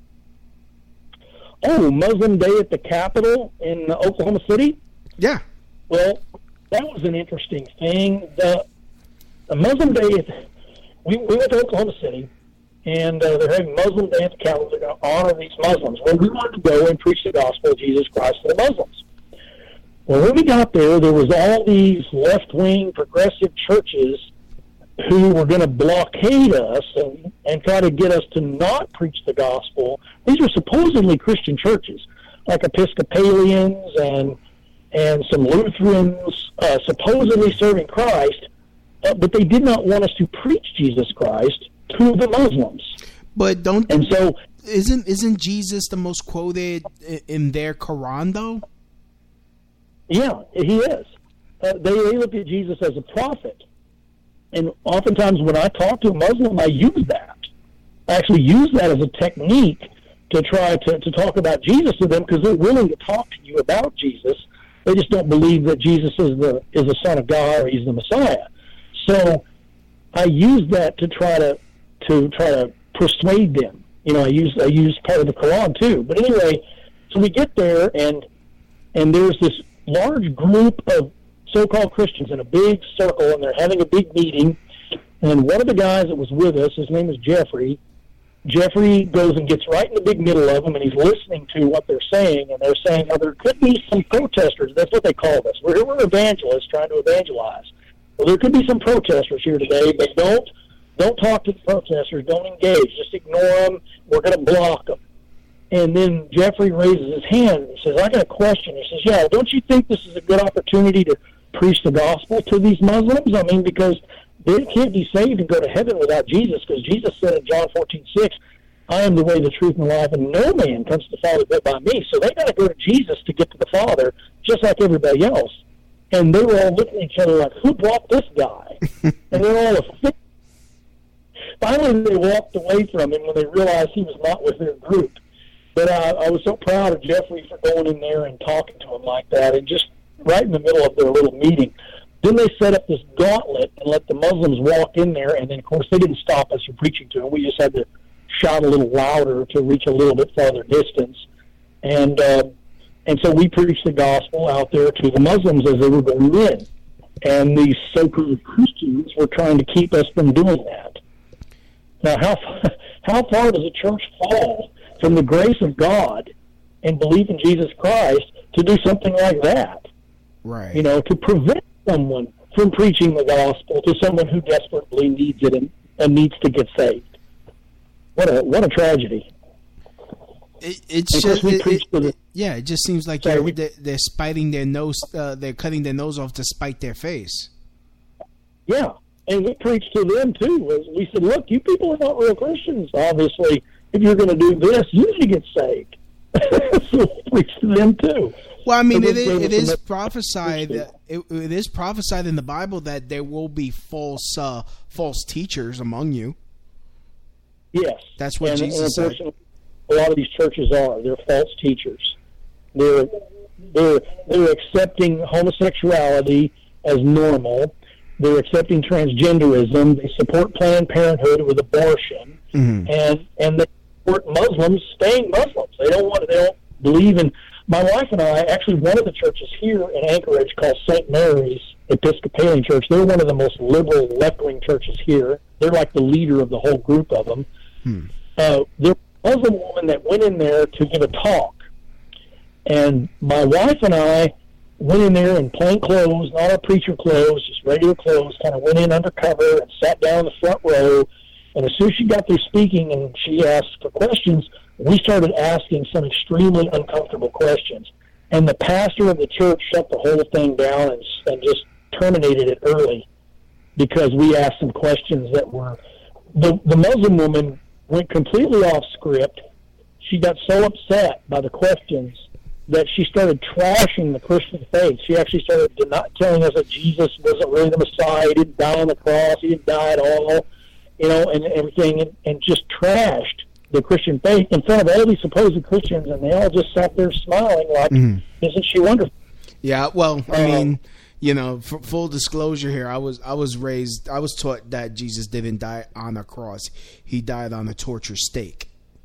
Speaker 1: Oh, Muslim Day at the Capitol in Oklahoma City?
Speaker 6: Yeah.
Speaker 1: Well, that was an interesting thing. The Muslim Day, we went to Oklahoma City, and they're having Muslim Day at the Capitol. They're going to honor these Muslims. Well, we wanted to go and preach the gospel of Jesus Christ to the Muslims. Well, when we got there was all these left-wing progressive churches who were going to blockade us and try to get us to not preach the gospel. These were supposedly Christian churches, like Episcopalians and and some Lutherans supposedly serving Christ, but they did not want us to preach Jesus Christ to the Muslims.
Speaker 6: But
Speaker 1: and so
Speaker 6: isn't Jesus the most quoted in their Quran though?
Speaker 1: Yeah, he is. They look at Jesus as a prophet, and oftentimes when I talk to a Muslim, I use that. I actually use that as a technique to try to talk about Jesus to them, because they're willing to talk to you about Jesus. They just don't believe that Jesus is the Son of God or he's the Messiah. So I use that to try to persuade them. You know, I use part of the Quran too. But anyway, so we get there, and there's this large group of so-called Christians in a big circle, and they're having a big meeting. And one of the guys that was with us, his name is Jeffrey. Jeffrey goes and gets right in the big middle of them, and he's listening to what they're saying, and they're saying, well, there could be some protesters. That's what they call us. We're evangelists trying to evangelize. Well, there could be some protesters here today, but don't talk to the protesters. Don't engage. Just ignore them. We're going to block them. And then Jeffrey raises his hand and says, I got a question. He says, yeah, don't you think this is a good opportunity to preach the gospel to these Muslims? I mean, because they can't be saved and go to heaven without Jesus, because Jesus said in John 14:6, I am the way, the truth, and the life, and no man comes to the Father but by me. So they got to go to Jesus to get to the Father, just like everybody else. And they were all looking at each other like, who brought this guy? And they're all finally they walked away from him when they realized he was not with their group. But I was so proud of Jeffrey for going in there and talking to him like that, and just right in the middle of their little meeting. Then they set up this gauntlet and let the Muslims walk in there, and then, of course, they didn't stop us from preaching to them. We just had to shout a little louder to reach a little bit farther distance. And so we preached the gospel out there to the Muslims as they were going in. And these so-called Christians were trying to keep us from doing that. Now, how far does a church fall from the grace of God and belief in Jesus Christ to do something like that?
Speaker 6: Right.
Speaker 1: You know, to prevent someone from preaching the gospel to someone who desperately needs it and needs to get saved. What a tragedy.
Speaker 6: It just seems like they're spiting their nose. They're cutting their nose off to spite their face.
Speaker 1: Yeah, and we preached to them too. We said, look, you people are not real Christians. Obviously, if you're going to do this, you need to get saved. So we preached to them too.
Speaker 6: Well, I mean, it is prophesied. It is prophesied in the Bible that there will be false teachers among you.
Speaker 1: Yes,
Speaker 6: that's what Jesus said.
Speaker 1: A lot of these churches are. They're false teachers. They're accepting homosexuality as normal. They're accepting transgenderism. They support Planned Parenthood with abortion, and they support Muslims staying Muslims. They don't believe in. My wife and I, actually, one of the churches here in Anchorage called St. Mary's Episcopalian Church, they're one of the most liberal left-wing churches here. They're like the leader of the whole group of them. There was a woman that went in there to give a talk, and my wife and I went in there in plain clothes, not our preacher clothes, just regular clothes, kind of went in undercover and sat down in the front row. And as soon as she got through speaking and she asked for questions, we started asking some extremely uncomfortable questions. And the pastor of the church shut the whole thing down and just terminated it early because we asked some questions that were... The Muslim woman went completely off script. She got so upset by the questions that she started trashing the Christian faith. She actually started telling us that Jesus wasn't really the Messiah. He didn't die on the cross. He didn't die at all, you know, and everything, and just trashed the Christian faith in front of all these supposed Christians, and they all just sat there smiling like, isn't she wonderful?
Speaker 6: Yeah, well, I mean, you know, for full disclosure here, I was taught that Jesus didn't die on a cross. He died on a torture stake.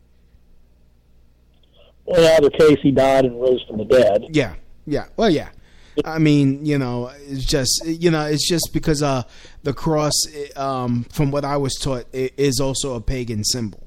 Speaker 1: Well, in either case, he died and rose from the dead.
Speaker 6: Yeah. Well, yeah. I mean, you know, it's just because the cross, from what I was taught, is also a pagan symbol.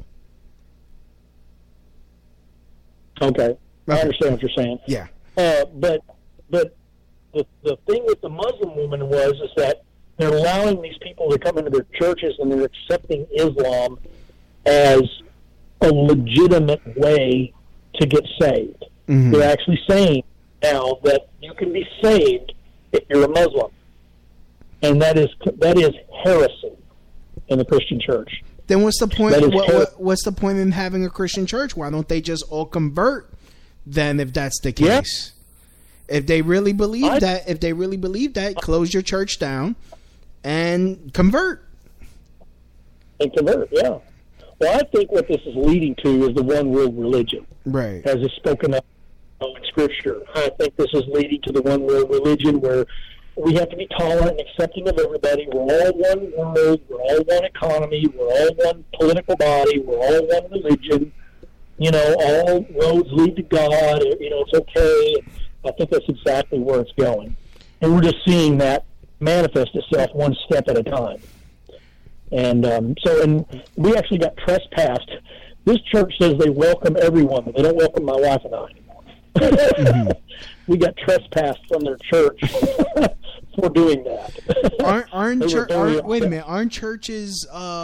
Speaker 1: Okay, I understand what you're saying.
Speaker 6: Yeah.
Speaker 1: But the thing with the Muslim woman is that they're allowing these people to come into their churches and they're accepting Islam as a legitimate way to get saved. They're actually saying now that you can be saved if you're a Muslim, and that is heresy in the Christian church.
Speaker 6: Then what's the point? What's the point in having a Christian church? Why don't they just all convert? Then, if that's the case, if they really believe that, close your church down and convert.
Speaker 1: And convert, yeah. Well, I think what this is leading to is the one world religion,
Speaker 6: right?
Speaker 1: As is spoken of in Scripture. I think this is leading to the one world religion where we have to be tolerant and accepting of everybody. We're all one world. We're all one economy. We're all one political body. We're all one religion. You know, all roads lead to God. You know, it's okay. I think that's exactly where it's going. And we're just seeing that manifest itself one step at a time. And and we actually got trespassed. This church says they welcome everyone, but they don't welcome my wife and I anymore. Mm-hmm. We got trespassed from their church for doing that.
Speaker 6: Wait a minute. Aren't churches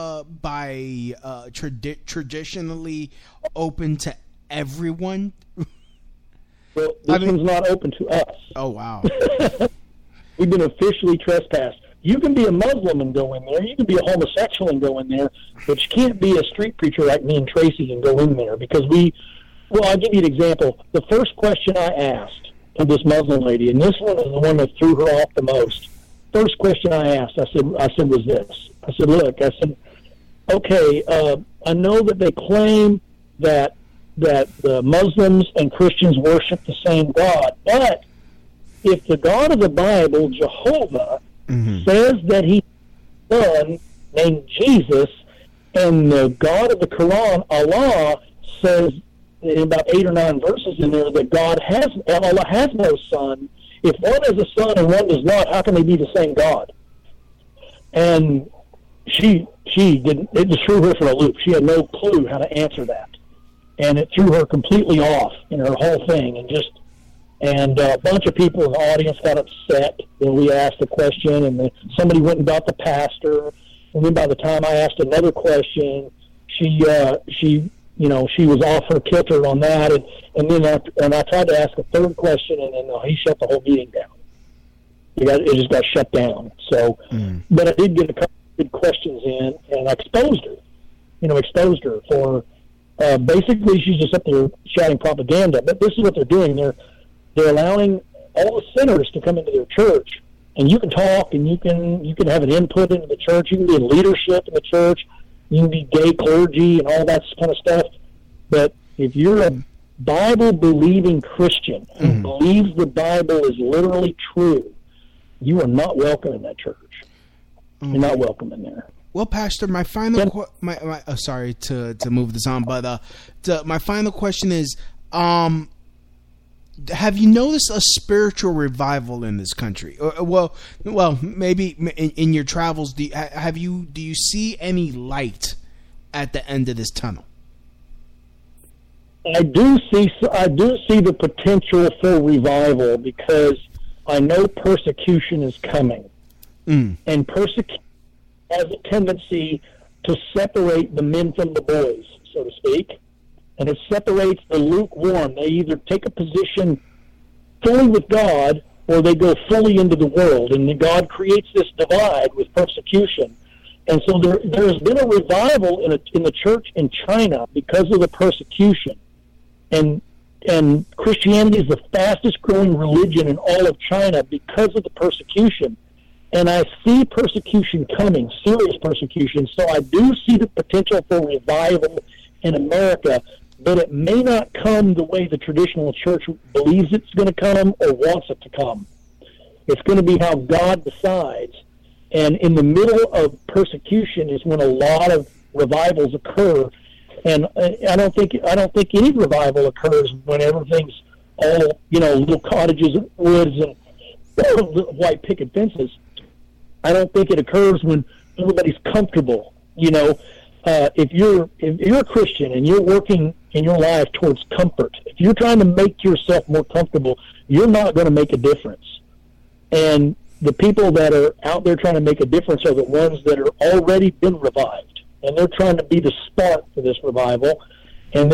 Speaker 6: traditionally open to everyone?
Speaker 1: Well, this one's not open to us.
Speaker 6: Oh, wow.
Speaker 1: We've been officially trespassed. You can be a Muslim and go in there. You can be a homosexual and go in there, but you can't be a street preacher like me and Tracy and go in there because I'll give you an example. The first question I asked to this Muslim lady, and this one is the one that threw her off the most. First question I asked, I said was this. I said, look, okay, I know that they claim that the Muslims and Christians worship the same God, but if the God of the Bible, Jehovah, says that he's a son named Jesus, and the God of the Quran, Allah, says in about 8 or 9 verses in there that Allah has no son. If one has a son and one does not, how can they be the same God? And she didn't. It just threw her for a loop. She had no clue how to answer that, and it threw her completely off in her whole thing. And a bunch of people in the audience got upset when we asked the question, and somebody went and got the pastor. And then by the time I asked another question, she was off her kilter on that. And then I tried to ask a third question, and then he shut the whole meeting down. It just got shut down. So, but I did get a couple of good questions in, and I exposed her for basically she's just up there shouting propaganda. But this is what they're doing. They're allowing all the sinners to come into their church, and you can talk, and you can have an input into the church. You can be in leadership in the church. You can be gay clergy and all that kind of stuff. But if you're a Bible-believing Christian who believes the Bible is literally true, you are not welcome in that church. You're not welcome in there.
Speaker 6: Well, Pastor, my final sorry to move this on, but my final question is, have you noticed a spiritual revival in this country? Well, maybe in your travels, do you see any light at the end of this tunnel?
Speaker 1: I do see the potential for revival because I know persecution is coming, and persecution has a tendency to separate the men from the boys, so to speak. And it separates the lukewarm. They either take a position fully with God or they go fully into the world. And God creates this divide with persecution. And so there has been a revival in the church in China because of the persecution. And Christianity is the fastest growing religion in all of China because of the persecution. And I see persecution coming, serious persecution. So I do see the potential for revival in America, but it may not come the way the traditional church believes it's going to come or wants it to come. It's going to be how God decides. And in the middle of persecution is when a lot of revivals occur. And I don't think any revival occurs when everything's all, little cottages and woods and white picket fences. I don't think it occurs when everybody's comfortable. If you're a Christian and you're working in your life towards comfort, if you're trying to make yourself more comfortable, you're not going to make a difference. And the people that are out there trying to make a difference are the ones that are already been revived, and they're trying to be the spark for this revival, and they're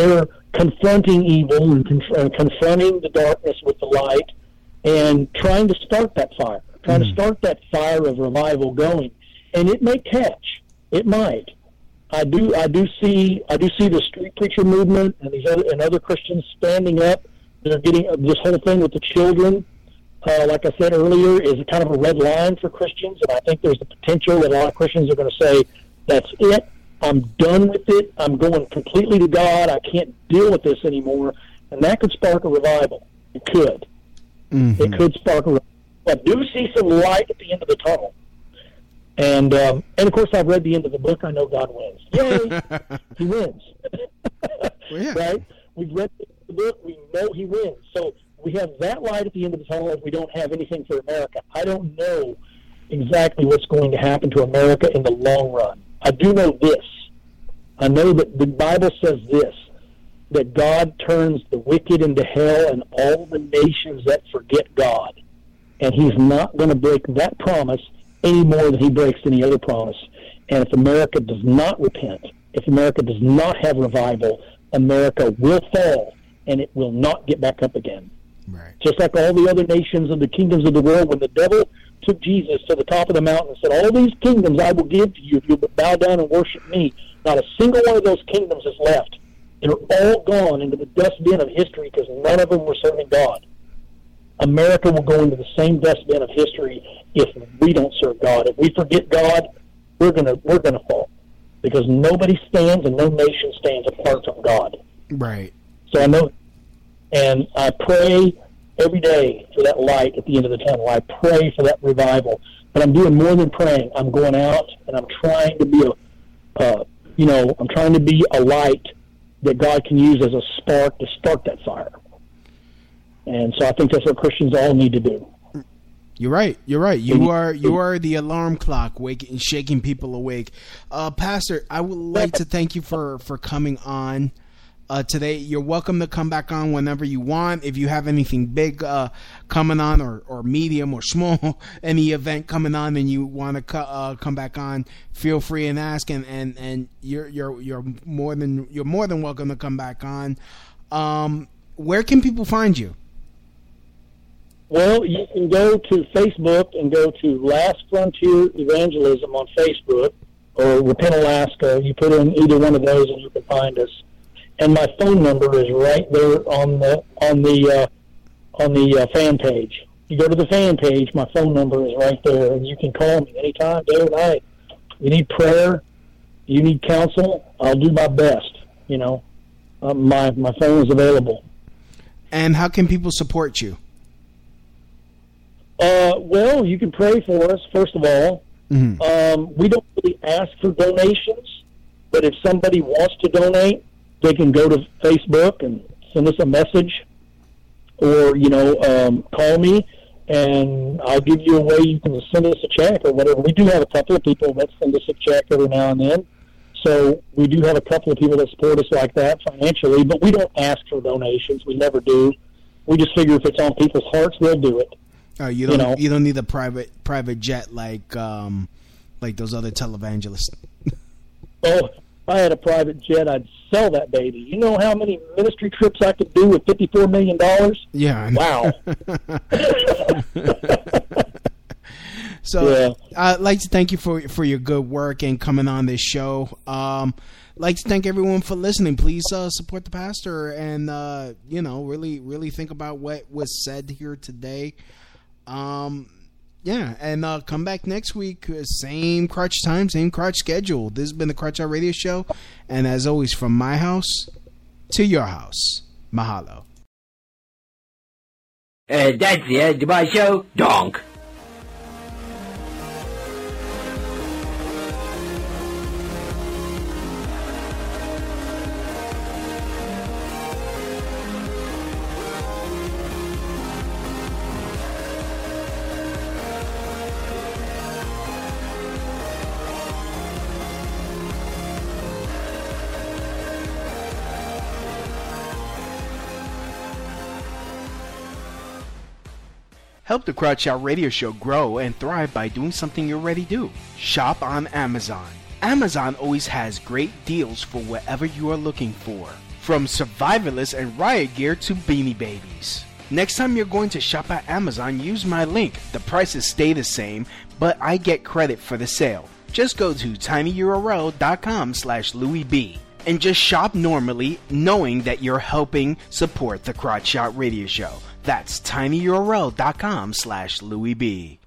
Speaker 1: confronting evil and confronting the darkness with the light, and trying to start that fire, trying to start that fire of revival going. And it may catch. It might. I do see the street preacher movement and these other Christians standing up. They're getting this whole thing with the children. Like I said earlier, is kind of a red line for Christians, and I think there's the potential that a lot of Christians are going to say, "That's it. I'm done with it. I'm going completely to God. I can't deal with this anymore." And that could spark a revival. It could. Mm-hmm. It could spark a revival. I do see some light at the end of the tunnel. And of course, I've read the end of the book. I know God wins. Yay! He wins.
Speaker 6: Well, yeah.
Speaker 1: Right? We've read the book. We know He wins. So we have that light at the end of the tunnel, and we don't have anything for America. I don't know exactly what's going to happen to America in the long run. I do know this. I know that the Bible says this, that God turns the wicked into hell and all the nations that forget God. And He's not going to break that promise any more than He breaks any other promise. And if America does not repent, if America does not have revival, America will fall, and it will not get back up again.
Speaker 6: Right.
Speaker 1: Just like all the other nations of the kingdoms of the world, when the devil took Jesus to the top of the mountain and said, "All these kingdoms I will give to you if you'll bow down and worship me," not a single one of those kingdoms is left. They're all gone into the dustbin of history because none of them were serving God. America will go into the same dustbin of history if we don't serve God. If we forget God, we're gonna fall, because nobody stands and no nation stands apart from God.
Speaker 6: Right.
Speaker 1: So I know, and I pray every day for that light at the end of the tunnel. I pray for that revival. But I'm doing more than praying. I'm going out and I'm trying to be I'm trying to be a light that God can use as a spark to start that fire. And so I think that's what Christians all need to do.
Speaker 6: You're right. You are the alarm clock, waking, shaking people awake. Pastor, I would like to thank you for coming on today. You're welcome to come back on whenever you want. If you have anything big coming on, or medium or small, any event coming on, and you want to come back on, feel free and ask. And you're more than welcome to come back on. Where can people find you?
Speaker 1: Well, you can go to Facebook and go to Last Frontier Evangelism on Facebook, or Repent Alaska. You put in either one of those and you can find us. And my phone number is right there on the fan page. You go to the fan page, my phone number is right there, and you can call me anytime, day or night. You need prayer, you need counsel, I'll do my best. My phone is available.
Speaker 6: And how can people support you?
Speaker 1: Well, you can pray for us, first of all. Mm-hmm. We don't really ask for donations, but if somebody wants to donate, they can go to Facebook and send us a message, or, call me, and I'll give you a way you can send us a check or whatever. We do have a couple of people that send us a check every now and then. So we do have a couple of people that support us like that financially, but we don't ask for donations. We never do. We just figure if it's on people's hearts, they'll do it.
Speaker 6: You don't need a private jet like those other televangelists.
Speaker 1: Oh, if I had a private jet, I'd sell that baby. You know how many ministry trips I could do with $54 million?
Speaker 6: Yeah.
Speaker 1: Wow.
Speaker 6: So yeah. I'd like to thank you for your good work and coming on this show. I'd like to thank everyone for listening. Please support the pastor and really think about what was said here today. And come back next week. Same crutch time, same crutch schedule. This has been the Crutch Out Radio Show, and as always, from my house to your house. Mahalo.
Speaker 7: That's the end of my show. Donk.
Speaker 6: Help the Crutch Out Radio Show grow and thrive by doing something you already do. Shop on Amazon. Amazon always has great deals for whatever you are looking for. From survivalists and riot gear to beanie babies. Next time you're going to shop at Amazon, use my link. The prices stay the same, but I get credit for the sale. Just go to tinyurl.com/LouisB and just shop normally, knowing that you're helping support the Crotch Shot Radio Show. That's tinyurl.com/LouisB.